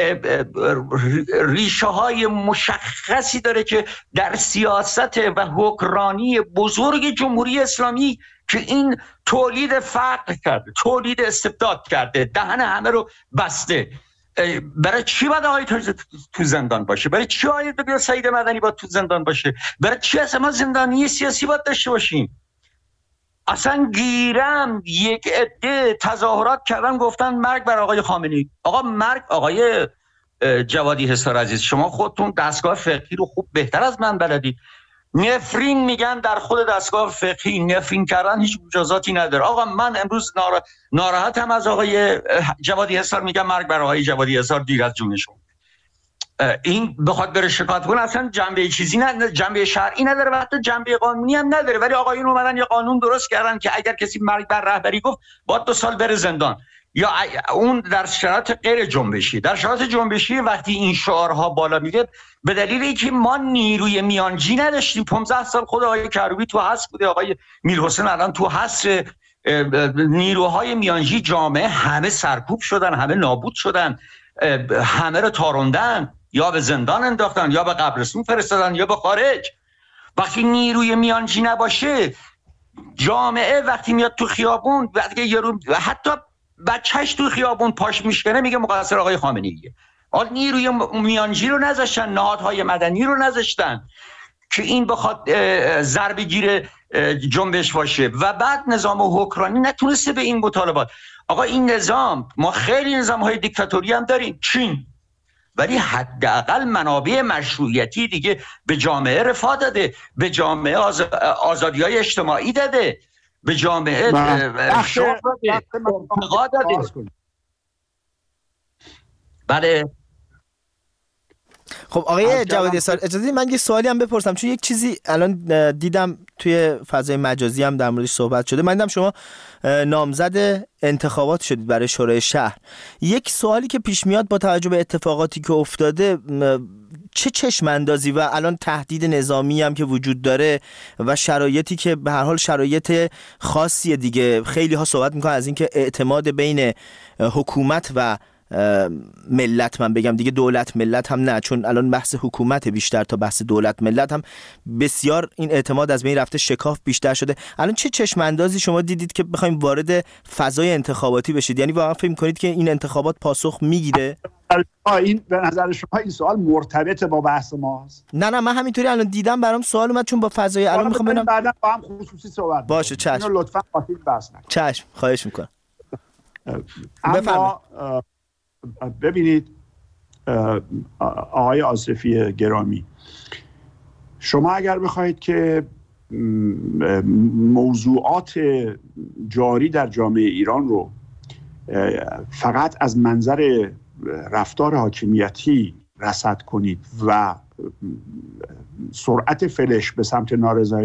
ریشه های مشخصی داره که در سیاست و حکمرانی بزرگ جمهوری اسلامی که این تولید فقر کرده، تولید استبداد کرده، دهن همه رو بسته. برای چی باید آقای تاج تو زندان باشه؟ برای چی آقای سعید مدنی باید تو زندان باشه؟ برای چی اصلا ما زندانی سیاسی باید داشته باشیم؟ اصلا گیرم یک عده تظاهرات کردن گفتن مرگ بر آقای خامنه‌ای. آقا مرگ، آقای جوادی حصار عزیز، شما خودتون دستگاه فقهی رو خوب بهتر از من بلدید. نفرین میگن در خود دستگاه فقهی، نفرین کردن هیچ مجازاتی نداره. آقا من امروز ناراحتم از آقای جوادی حصار، میگم مرگ بر آقای جوادی حصار دیر از جونشون. این بخواد بره شکایت کنه اصلا جنبه چیزی نداره، جنبه شرعی نداره و حتی جنبه قانونی هم نداره. ولی آقایون اومدن یه قانون درست کردن که اگر کسی مرگ بر رهبری گفت باید 2 سال بره زندان. یا اون در شرایط غیر جنبشی. در شرایط جنبشی وقتی این شعارها بالا میره به دلیل اینکه ما نیروی میانجی نداشتیم. 15 سال خود آقای کروبی تو حس بوده، آقای میرحسین الان تو حس، نیروهای میانجی جامعه همه سرکوب شدن، همه نابود شدن، همه رو تاروندن، یا به زندان انداختن یا به قبرستون فرستادن یا به خارج. وقتی نیروی میانجی نباشه، جامعه وقتی میاد تو خیابون، وقتی یارو حتی بچهش تو خیابون پاش میشکنه میگه مقصر آقای خامنه‌ایه. نیروی میانجی رو نذاشتن، نهادهای مدنی رو نذاشتن که این بخواد ضربه‌گیر جنبش باشه و بعد نظام حکمرانی نتونسته به این مطالبات. آقا این نظام، ما خیلی نظام‌های دیکتاتوری هم داریم، چین، ولی حداقل منابع مشروعیتی دیگه به جامعه رفاه داده، به جامعه آزادی‌های اجتماعی داده، به جامعه شغل داده، ارتقا داده. بله. خب آقای جوادی اسحاق، اجازه بدید من یه سوالی هم بپرسم، چون یک چیزی الان دیدم توی فضای مجازی هم در موردش صحبت شده. من دیدم شما نامزد انتخابات شدید برای شورای شهر. یک سوالی که پیش میاد با توجه به اتفاقاتی که افتاده، چه چشم اندازی و الان تهدید نظامی هم که وجود داره و شرایطی که به هر حال شرایط خاصیه دیگه، خیلی ها صحبت میکنن از اینکه اعتماد بین حکومت و ملت، من بگم دیگه دولت ملت هم نه، چون الان بحث حکومت بیشتر تا بحث دولت ملت هم بسیار این اعتماد از بین رفته، شکاف بیشتر شده. الان چه چشم اندازی شما دیدید که بخوایم وارد فضای انتخاباتی بشید؟ یعنی واقعا فکر می‌کنید که این انتخابات پاسخ میگیره؟ این به نظر شما این سوال مرتبط با بحث ماست؟ نه من همینطوری الان دیدم برام سوال اومد، چون با فضای الان می‌خوام ببینم. بعدا با هم خصوصی صحبت باشه، چشم. اینو لطفاً قاطی بحث نکنید. چشم، خواهش می‌کنم. اما ببینید آقای آصفی گرامی، شما اگر بخواید که موضوعات جاری در جامعه ایران رو فقط از منظر رفتار حاکمیتی رصد کنید و سرعت فلش به سمت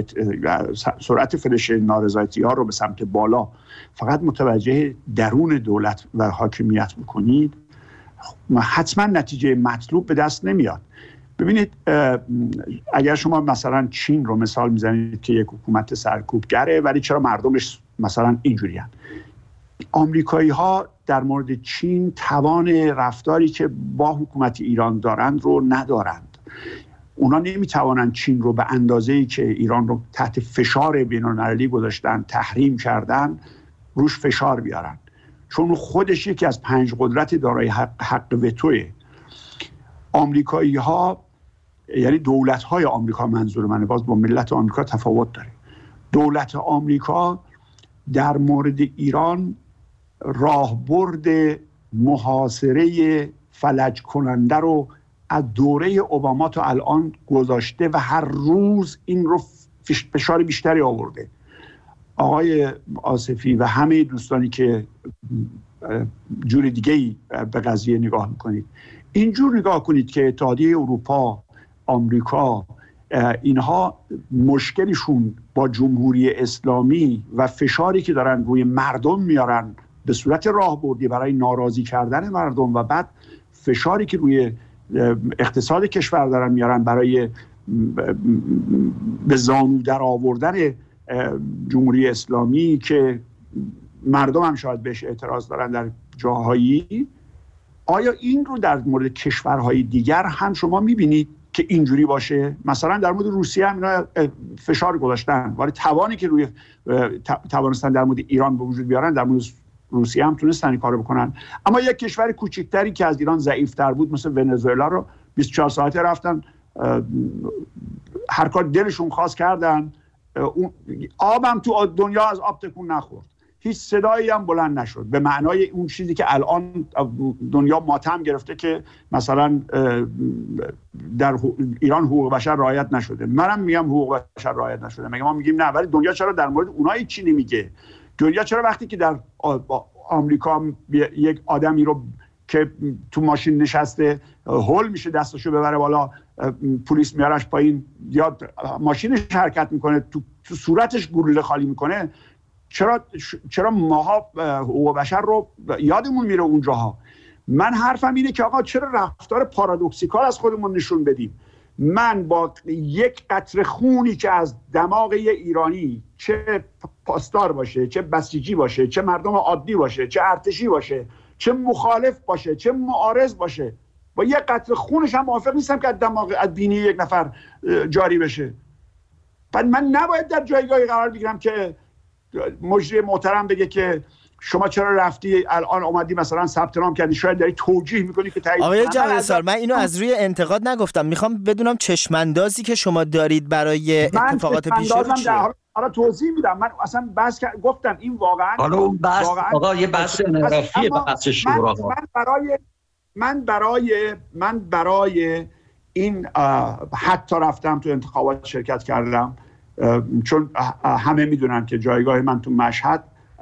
نارضایتی ها رو به سمت بالا فقط متوجه درون دولت و حاکمیت بکنید، حتما نتیجه مطلوب به دست نمیاد. ببینید اگر شما مثلا چین رو مثال میزنید که یک حکومت سرکوبگره ولی چرا مردمش مثلا اینجوری هستند، آمریکایی ها در مورد چین توان رفتاری که با حکومت ایران دارند رو ندارند. اونا نمیتوانند چین رو به اندازه‌ای که ایران رو تحت فشار بین‌المللی گذاشتن، تحریم کردن، روش فشار بیارن، چون خودش یکی از 5 قدرت دارای حق وتوه. آمریکایی ها، یعنی دولت های آمریکا، منظور من باز با ملت آمریکا تفاوت داره. دولت آمریکا در مورد ایران راهبرد محاصره فلج کننده رو از دوره اوباما تا الان گذاشته و هر روز این رو فشار بیشتری آورده. آقای آصفی و همه دوستانی که جور دیگه‌ای به قضیه نگاه میکنید، اینجور نگاه کنید که اتحادیه اروپا، آمریکا، اینها مشکلشون با جمهوری اسلامی و فشاری که دارن روی مردم میارن به صورت راهبردی برای ناراضی کردن مردم و بعد فشاری که روی اقتصاد کشور دارن میارن برای به زانو در آوردن جمهوری اسلامی که مردم هم شاید بهش اعتراض دارن در جاهایی. آیا این رو در مورد کشورهای دیگر هم شما میبینید که اینجوری باشه؟ مثلا در مورد روسیه هم اینا فشار گذاشتن، ولی توانی که روی توانستن در مورد ایران به وجود بیارن در مورد روسیه هم تونستن این کارو بکنن. اما یک کشور کوچکتری که از ایران ضعیف‌تر بود مثل ونزوئلا رو 24 ساعته رفتن هر کار دلشون خواست کردن. آبم تو دنیا از آب تکون نخورد، هیچ صدایی هم بلند نشد، به معنای اون چیزی که الان دنیا ماتم گرفته که مثلا در ایران حقوق بشر رعایت نشده. منم میگم حقوق بشر رعایت نشده، مگه ما میگیم نه؟ ولی دنیا چرا در مورد اونایی چی نمیگه؟ دنیا چرا وقتی که در آمریکا یک آدمی رو که تو ماشین نشسته هول میشه دستشو ببره بالا، پلیس میارش پایین یا ماشینش حرکت میکنه تو صورتش گلوله خالی میکنه، چرا ماها حقوق بشر رو یادمون میره اونجاها؟ من حرفم اینه که آقا چرا رفتار پارادوکسیکال از خودمون نشون بدیم؟ من با یک قطره خونی که از دماغ یه ایرانی، چه پاسدار باشه، چه بسیجی باشه، چه مردم عادی باشه، چه ارتشی باشه، چه مخالف باشه، چه معارض باشه، با یک قطره خونش هم موافق نیستم که از دماغ، از بینی یک نفر جاری بشه. بعد من نباید در جایگاهی قرار بگیرم که مجری محترم بگه که شما چرا رفتی الان اومدی مثلا ثبت نام کردی، شاید داری توجیه میکنی که تایید. آقای جوادسار، من اینو از روی انتقاد نگفتم، میخوام بدونم چشماندازی که شما دارید برای اتفاقات پیش رو چیه؟ حالا توضیح میدم. من اصلا بحث گفتم این واقعا آقا یه بحث انحرافیه، بحث شورا. من برای این حتی رفتم تو انتخابات شرکت کردم، چون همه میدونن که جایگاه من تو مشهد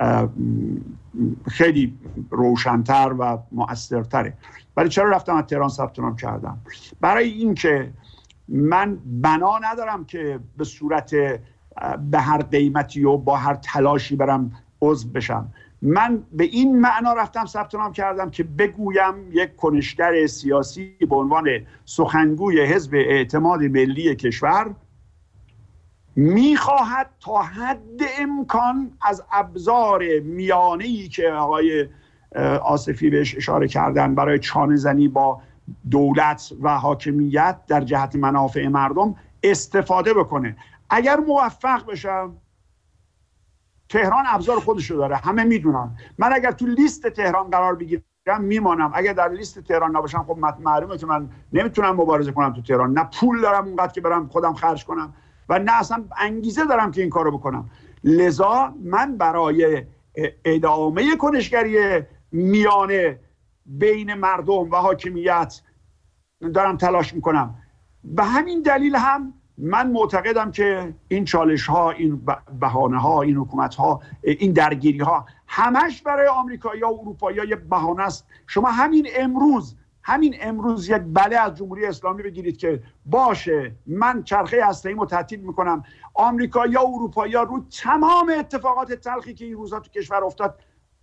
خیلی روشن‌تر و مؤثرتره. ولی چرا رفتم از تهران ثبت نام کردم؟ برای اینکه من بنا ندارم که به صورت به هر قیمتی و با هر تلاشی برم عضو بشم. من به این معنا رفتم ثبت نام کردم که بگویم یک کنشگر سیاسی به عنوان سخنگوی حزب اعتماد ملی کشور میخواهد تا حد امکان از ابزار میانه‌ای که آقای آصفی بهش اشاره کردن برای چانه زنی با دولت و حاکمیت در جهت منافع مردم استفاده بکنه. اگر موفق بشم، تهران ابزار خودشو داره، همه میدونن. من اگر تو لیست تهران قرار بگیرم میمانم، اگر در لیست تهران نباشم خب معلومه که من نمیتونم مبارزه کنم تو تهران. نه پول دارم اونقدر که برم خودم خرج کنم و نه اصلا انگیزه دارم که این کارو بکنم. لذا من برای ادامه کنشگری میانه بین مردم و حاکمیت دارم تلاش میکنم. به همین دلیل هم من معتقدم که این چالش ها، این بهانه ها، این حکومت ها، این درگیری ها همش برای آمریکایی ها و اروپایی ها یه بهانه است. شما همین امروز یک بله از جمهوری اسلامی بگیرید که باشه من چرخه هسته‌ایمو تعطیل میکنم، آمریکایی ها و اروپایی ها رو تمام اتفاقات تلخی که این روزا تو کشور افتاد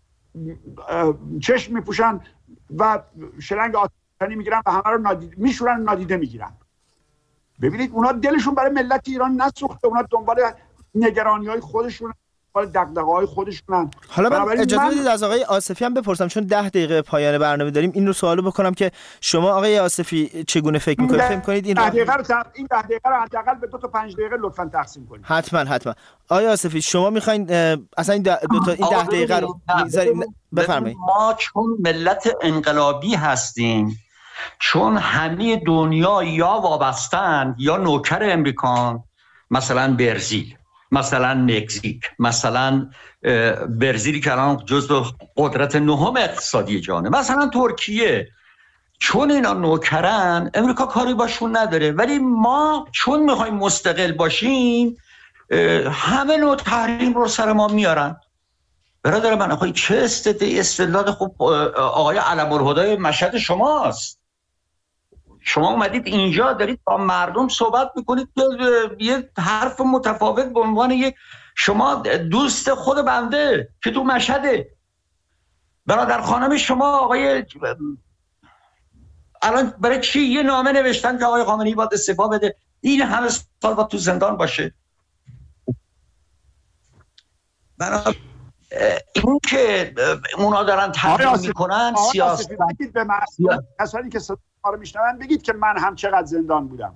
چشم میپوشن و شلنگ آتش‌زنی میگیرن و همه رو نادیده میگیرن. ببینید اونا دلشون برای ملت ایران نسوخته، اونا دنبال نگرانی‌های خودشون، دنبال دغدغه‌های خودشونن. حالا من اجازه بدید از آقای آصفی هم بپرسم، چون 10 دقیقه پایان برنامه داریم، این رو سوالو بکنم که شما آقای آصفی چگونه فکر می‌کنید؟ فکر می‌کنید این 10 دقیقه رو حداقل به 2 تا 5 دقیقه لطفاً تقسیم کنید. حتما. آقای آصفی شما می‌خواید اصلا این 10 دقیقه رو بفرمایید. ما چون ملت انقلابی هستیم، چون همه دنیا یا وابستن یا نوکر امریکان، مثلا برزیل، مثلا مکزیک، مثلا برزیلی که الان جزو قدرت نهم اقتصادی جهانه، مثلا ترکیه، چون اینا نوکرن امریکا کاری باشون نداره. ولی ما چون میخوایم مستقل باشیم همه نوع تحریم رو سر ما میارن. برادر من آقای چه استدلال خوب آقای علم‌الهدی مشهد شماست. شما اومدید اینجا دارید با مردم صحبت میکنید، یه حرف متفاوت به عنوان یک شما دوست خود بنده که تو مشهده، برادر خانم شما آقای الان برای چی یه نامه نوشتن که آقای خامنه‌ای باید استعفا بده، این همه سال باید تو زندان باشه؟ برای این که اونا دارن تحریم میکنن سیاست. بگید به کسانی که صدا رو میشنون بگید که من هم چقدر زندان بودم.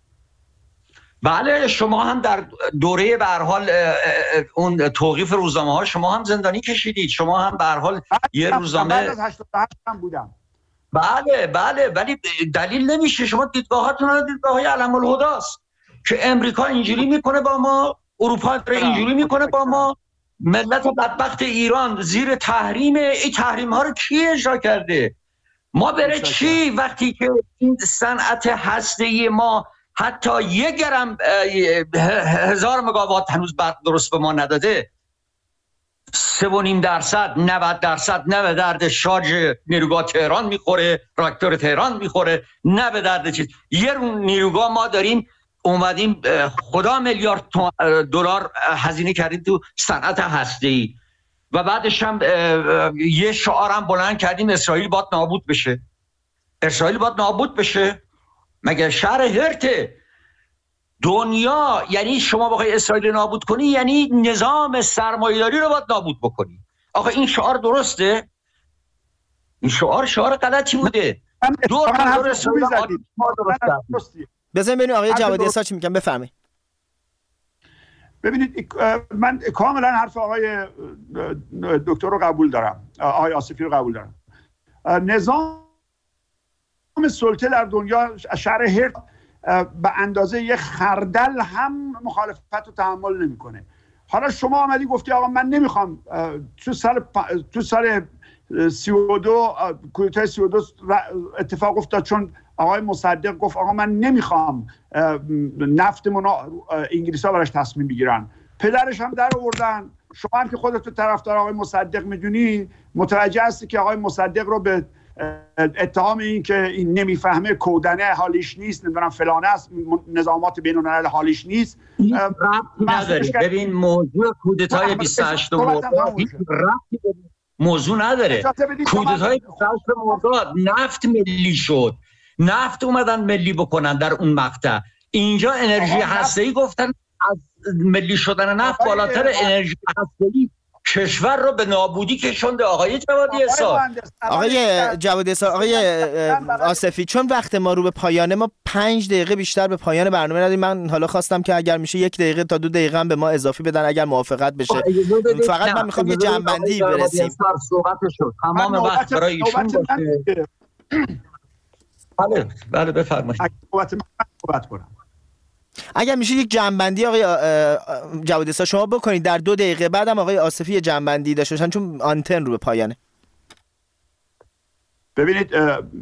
بله شما هم در دوره به هر حال اون توقیف روزنامه ها شما هم زندانی کشیدید، شما هم به هر حال یه روزنامه بعد از 88 هم بودم. بله ولی دلیل نمیشه شما دیدگاهاتون رو دیدگاه‌های علم‌الهدی است که امریکا اینجوری میکنه با ما، اروپا اینجوری میکنه با ما. ملت بدبخت ایران زیر تحریم، این تحریم ها رو کی اجرا کرده؟ ما برای چی وقتی که این صنعت هسته‌ای ما حتی 1 گرم 1000 مگاوات هنوز برق درست به ما نداده، 3.5%، 90% نه به درد شارژ نیروگاه تهران میخوره، راکتور تهران میخوره، نه به درد چیز. یه نیروگاه ما داریم اومدیم خدا میلیارد دلار هزینه کردیم تو صنعت هسته‌ای و بعدش هم یه شعارم بلند کردیم اسرائیل باید نابود بشه. اسرائیل باید نابود بشه؟ مگه شهر هرته دنیا؟ یعنی شما بخوای اسرائیل نابود کنی یعنی نظام سرمایه‌داری رو باید نابود بکنی. آخه این شعار درسته؟ این شعار غلطی بوده. دور اسرائیل بزنیم ببینیم آقای جوادی اسحاق چی میگن. بفرمایید. ببینید من کاملا حرف آقای دکتر رو قبول دارم، آقای آصفی رو قبول دارم. نظام سلطه در دنیا شهر هرت به اندازه یک خردل هم مخالفت رو تحمل نمیکنه. حالا شما آمدی گفتی آقا من نمیخوام، تو سال 32 کودتای 32 اتفاق افتاد چون آقای مصدق گفت آقا من نمیخوام نفتمون انگلیس‌ها براش تصمیم بگیرن، پدرش هم در آوردن. شما هم که خودت طرفدار آقای مصدق میدونی متوجه هستی که آقای مصدق رو به اتهام این که این نمیفهمه، کودنه حالیش نیست، نمیدونم فلانه است، نظامات بین‌الملل حالیش نیست، نداره. ببین موضوع کودتای 28 مرداد موضوع نداره. کودتای 28 مرداد نفت ملی شد، نفت اومدن ملی بکنن در اون مقطع. اینجا انرژی هسته‌ای گفتن از ملی شدن نفت بالاتر انرژی هسته‌ای کشور رو به نابودی کشونده. آقای جوادی اسحاق، آقای جوادی اسحاق، آقای آصفی، چون وقت ما رو به پایانه، ما 5 دقیقه بیشتر به پایان برنامه نداریم. من حالا خواستم که اگر میشه 1 دقیقه تا 2 دقیقه هم به ما اضافی بدن اگر موافقت بشه. فقط من میخوام یه جمع‌بندی برسیم. تمام وقت برای ایشون باشه. بله بفرمایید. صحبت کنم. اگر میشه یک جمع‌بندی آقای جوادی اسحاق شما بکنید در 2 دقیقه، بعدم آقای آصفی جمع‌بندی داشته باشن چون آنتن رو به پایانه. ببینید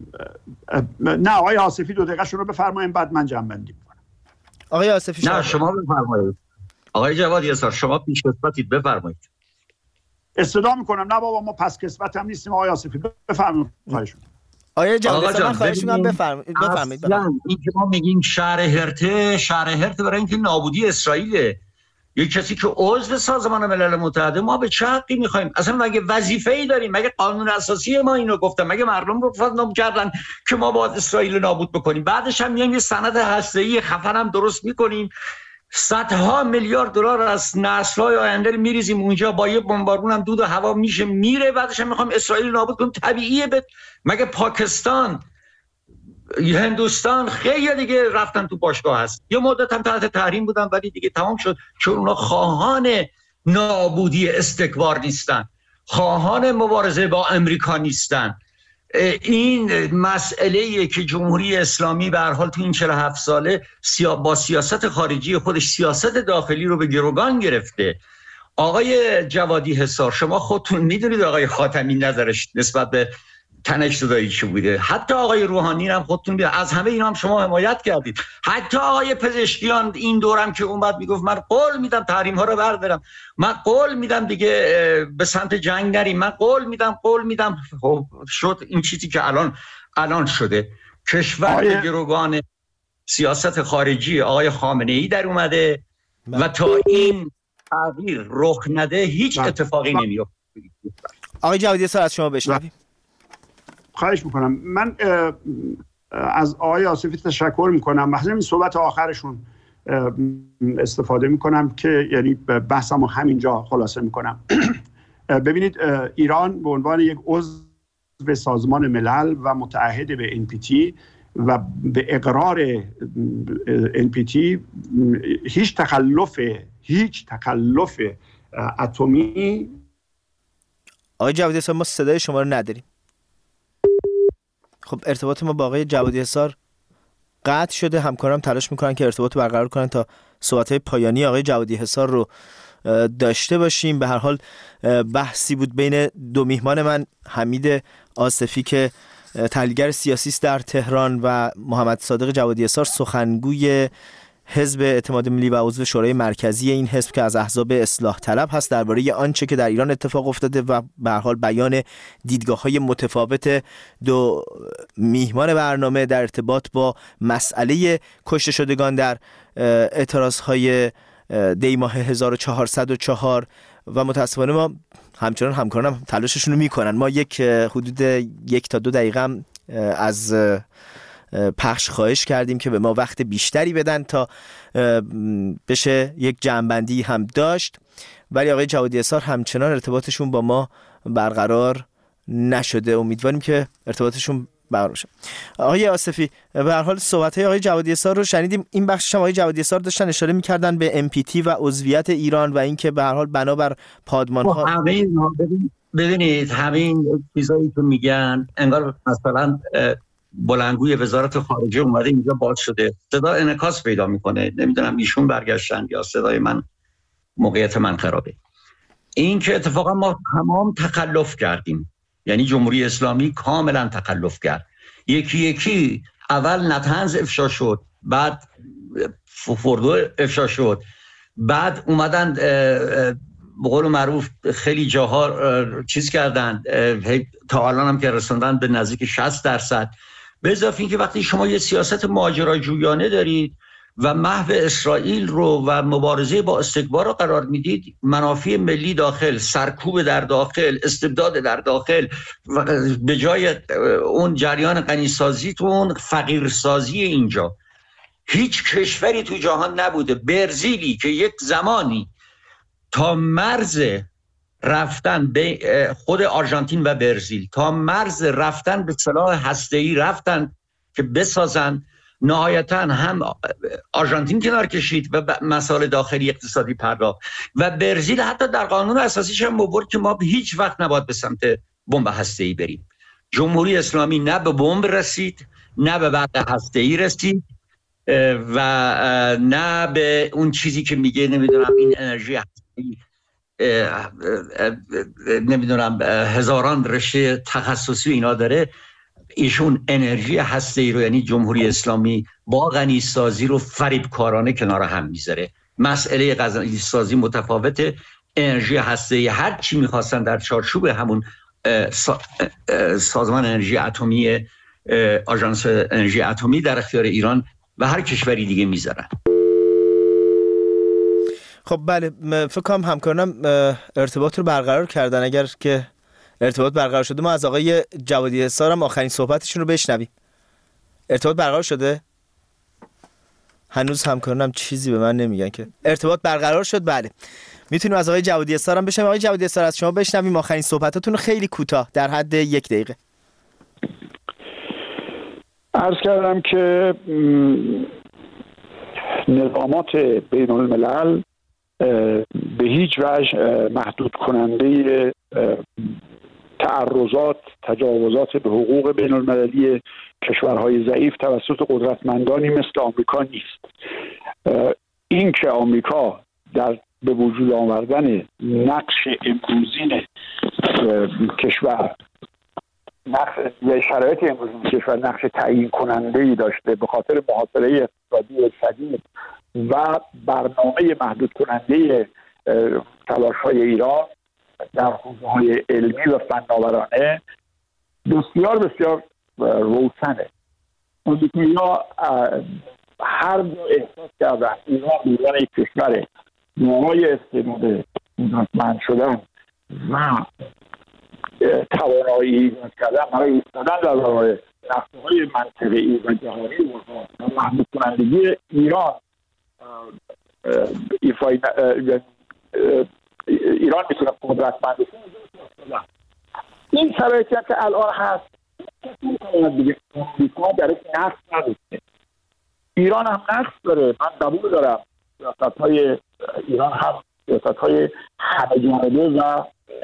نه آقای آصفی 2 دقیقه شون رو بفرمایید بعد من جمع‌بندی می‌کنم. آقای آصفی نه شما بفرمایید. آقای جوادی اسحاق شما پیش کسبتید، بفرمایید. استدعا می‌کنم نه بابا ما پس کسبت هم نیستیم. آقای آصفی بفرمایید. خواهش می‌کنم. آقای جوادی اسحاق من خواهش می‌کنم بفرمایید. این که ما میگیم شهر هرته برای اینکه نابودی اسرائیله. یک کسی که عضو سازمان ملل متحده، ما به چه حقی می‌خوایم؟ اصلا مگه وظیفه‌ای داریم؟ مگه قانون اساسی ما اینو گفته؟ مگه مردم رو فهم کردن که ما باید اسرائیل نابود بکنیم؟ بعدش هم میایم یه صنعت هسته‌ای خفن هم درست می‌کنیم، صدها میلیارد دلار از نسل‌های آینده میریزیم اونجا، با یه بمبارون هم دود و هوا میشه میره، بعدش هم میخوام اسرائیل نابود کنیم. طبیعیه. مگه پاکستان، هندوستان خیلی دیگه رفتن تو باشگاه هست، یه مدت هم تحت تحریم بودن ولی دیگه تمام شد چون اونا خواهان نابودی استکبار نیستن، خواهان مبارزه با امریکا نیستن. این مسئله‌ایه که جمهوری اسلامی به هر حال تو این 47 ساله با سیاست خارجی خودش سیاست داخلی رو به گروگان گرفته. آقای جوادی اسحاق شما خودتون میدونید آقای خاتمی نظرش نسبت به تنش زدایی چی بوده، حتی آقای روحانی هم خودتون بیاد. از همه اینا هم شما حمایت کردید. حتی آقای پزشکیان این دورم که اومد میگفت من قول میدم تحریم ها رو بردارم، من قول میدم دیگه به سمت جنگ نریم، من قول میدم. خب شد این چیزی که الان شده. کشور به گروگان سیاست خارجی آقای خامنه‌ای در اومده و تا این تغییر رخ نده هیچ اتفاقی نمیفته. آقای جوادی اسحاق از شما بشنویم. خواهش میکنم. من از آقای آصفی تشکر میکنم. مثلا این صحبت آخرشون استفاده میکنم که یعنی بحثمو همینجا خلاصه میکنم. ببینید ایران به عنوان یک عضو سازمان ملل و متعهد به NPT و به اقرار NPT هیچ تخلف اتمی. آقای جوادی اسحاق ما صدای شما رو نداریم. خب ارتباط ما با آقای جوادی اسحاق قطع شده. همکارم تلاش میکنن که ارتباط برقرار کنن تا صحبت‌های پایانی آقای جوادی اسحاق رو داشته باشیم. به هر حال بحثی بود بین دو میهمان من، حمید آصفی که تحلیلگر سیاسی است در تهران و محمد صادق جوادی اسحاق سخنگوی حزب اعتماد ملی و عضو شورای مرکزی این حزب که از احزاب اصلاح طلب هست، درباره آنچه که در ایران اتفاق افتاده و به هر حال بیان دیدگاه‌های متفاوت دو میهمان برنامه در ارتباط با مسئله کشته شدگان در اعتراضهای دی ماه 1404 و متاسفانه ما همچنان همکارانم تلاششون رو میکنن. ما حدود 1 تا 2 دقیقه از پخش خواهش کردیم که به ما وقت بیشتری بدن تا بشه یک جمع‌بندی هم داشت، ولی آقای جوادی اسار همچنان ارتباطشون با ما برقرار نشده. امیدواریم که ارتباطشون برقرار بشه. آقای آصفی، به هر حال صحبت‌های آقای جوادی اسار رو شنیدیم. این بخشش هم آقای جوادی اسار داشتن اشاره می‌کردن به MPT و عضویت ایران و اینکه به هر حال بنابر پادمان‌ها ببینید همین چیزایی که میگن انگار مثلا بلندگوی وزارت خارجه اومده اینجا باز شده، صدا انعکاس پیدا میکنه. نمیدونم ایشون برگشتن یا صدای من، موقعیت من خرابه. این که اتفاقا ما تمام تخلف کردیم، یعنی جمهوری اسلامی کاملا تخلف کرد. یکی یکی اول نطنز افشا شد، بعد فوردو افشا شد، بعد اومدن به قول معروف خیلی جاها چیز کردن، تا الان هم که رسوندن به نزدیک 60%. به اضافه اینکه وقتی شما یه سیاست ماجراجویانه دارید و محو اسرائیل رو و مبارزه با استکبار رو قرار میدید، منافع ملی داخل، سرکوب در داخل، استبداد در داخل، و به جای اون جریان غنیسازیتون فقیرسازی اینجا. هیچ کشوری تو جهان نبوده، برزیلی که یک زمانی تا مرز رفتن به خود آرژانتین و برزیل، تا مرز رفتن به سلاح هسته‌ای رفتن که بسازن، نهایتا هم آرژانتین کنار کشید و مسائل داخلی اقتصادی پرداخت و برزیل حتی در قانون اساسیش هم آورد که ما هیچ وقت نباید به سمت بمب هسته‌ای بریم. جمهوری اسلامی نه به بمب رسید، نه به بعد هسته‌ای رسید و نه به اون چیزی که میگه نمیدونم این انرژی هسته‌ای نمیدونم هزاران رشته تخصصی اینا داره. ایشون انرژی هسته‌ای رو، یعنی جمهوری اسلامی، با غنیسازی رو فریبکارانه کنار هم میذاره. مسئله غنیسازی متفاوته، انرژی هسته‌ای هر چی میخواستن در چارچوب همون سازمان انرژی اتمی، آژانس انرژی اتمی در اختیار ایران و هر کشوری دیگه میذارن. خب بله، فکر کنم همکارانم ارتباط رو برقرار کردن. اگر که ارتباط برقرار شده ما از آقای جوادی اسار هم آخرین صحبتشون رو بشنویم. ارتباط برقرار شده؟ هنوز همکارانم چیزی به من نمیگن که ارتباط برقرار شد. بله، میتونیم از آقای جوادی اسار هم بشنویم. آقای جوادی اسار، از شما بشنویم آخرین صحبتاتون رو خیلی کوتاه در حد 1 دقیقه. عرض کردم که نظامات بین الملل به هیچ وجه محدود کننده تعرضات، تجاوزات به حقوق بین المللی کشورهای ضعیف توسط قدرتمندانی مثل آمریکا نیست. این که آمریکا در به وجود آوردن نقش امروزین کشور، شرایط امروزین کشور نقش تعیین کننده‌ای داشته به خاطر محاصره اقتصادی شدید و برنامه محدود کننده تلاش‌های ایران در حوزه‌های علمی و فناورانه بسیار بسیار روشنه. امریکایی‌ها هر جا احساس کردن ایران بودن یک کشور دارای استعداد قدرتمند شدن و توانایی ایجاد کردن برای ایستادن در برابر نقشه‌های منطقه‌ای و جهانی و محدود کنندگی ایران، ایران میتونه قدرتمند بشه. این شرایطی که الان هست امریکا در یک نقص نداشته، ایران هم نقص داره. من قبول دارم سیاست‌های ایران هم سیاست‌های همه جانبه و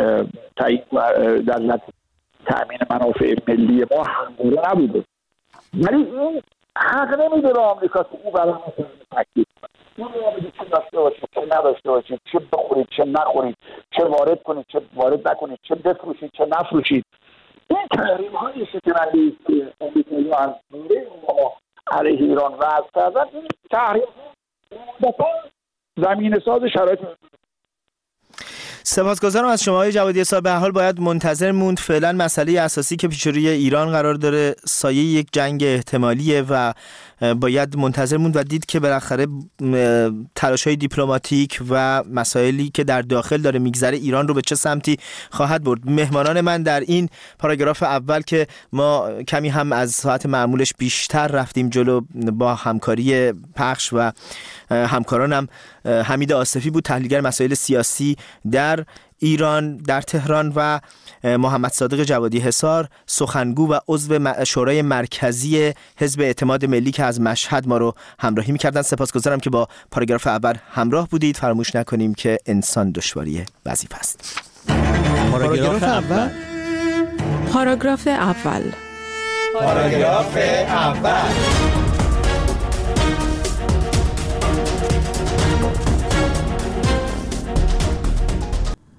در تأمین منافع ملی ما همگونه نبوده، ولی این حق نمیده به آمریکا که او برای ما تکلیف کنه. اون رو چه داشته باشید، چه نداشته باشید، چه بخورید، چه نخورید، چه وارد کنید، چه وارد نکنید، چه بفروشید، چه نفروشید. این تحریم‌های شکننده که آمریکایی‌ها از دوره ما علیه ایران وضع کردن، این تحریم زمینه ساز شرایط. سپاسگزارم از شما آقای جوادی حصار. به هر حال باید منتظر موند. فعلا مسئله اساسی که پیش روی ایران قرار داره سایه یک جنگ احتمالیه و باید منتظر موند و دید که بالاخره تلاش‌های دیپلماتیک و مسائلی که در داخل داره میگذره ایران رو به چه سمتی خواهد برد. مهمانان من در این پاراگراف اول که ما کمی هم از ساعت معمولش بیشتر رفتیم جلو با همکاری پخش و همکارانم حمید آصفی بود، تحلیلگر مسائل سیاسی در ایران در تهران، و محمد صادق جوادی حصار، سخنگو و عضو شورای مرکزی حزب اعتماد ملی که از مشهد ما رو همراهی می‌کردن. سپاسگزارم که با پاراگراف اول همراه بودید. فراموش نکنیم که انسان دشواری وظیفه است. پاراگراف اول. پاراگراف اول. پاراگراف اول.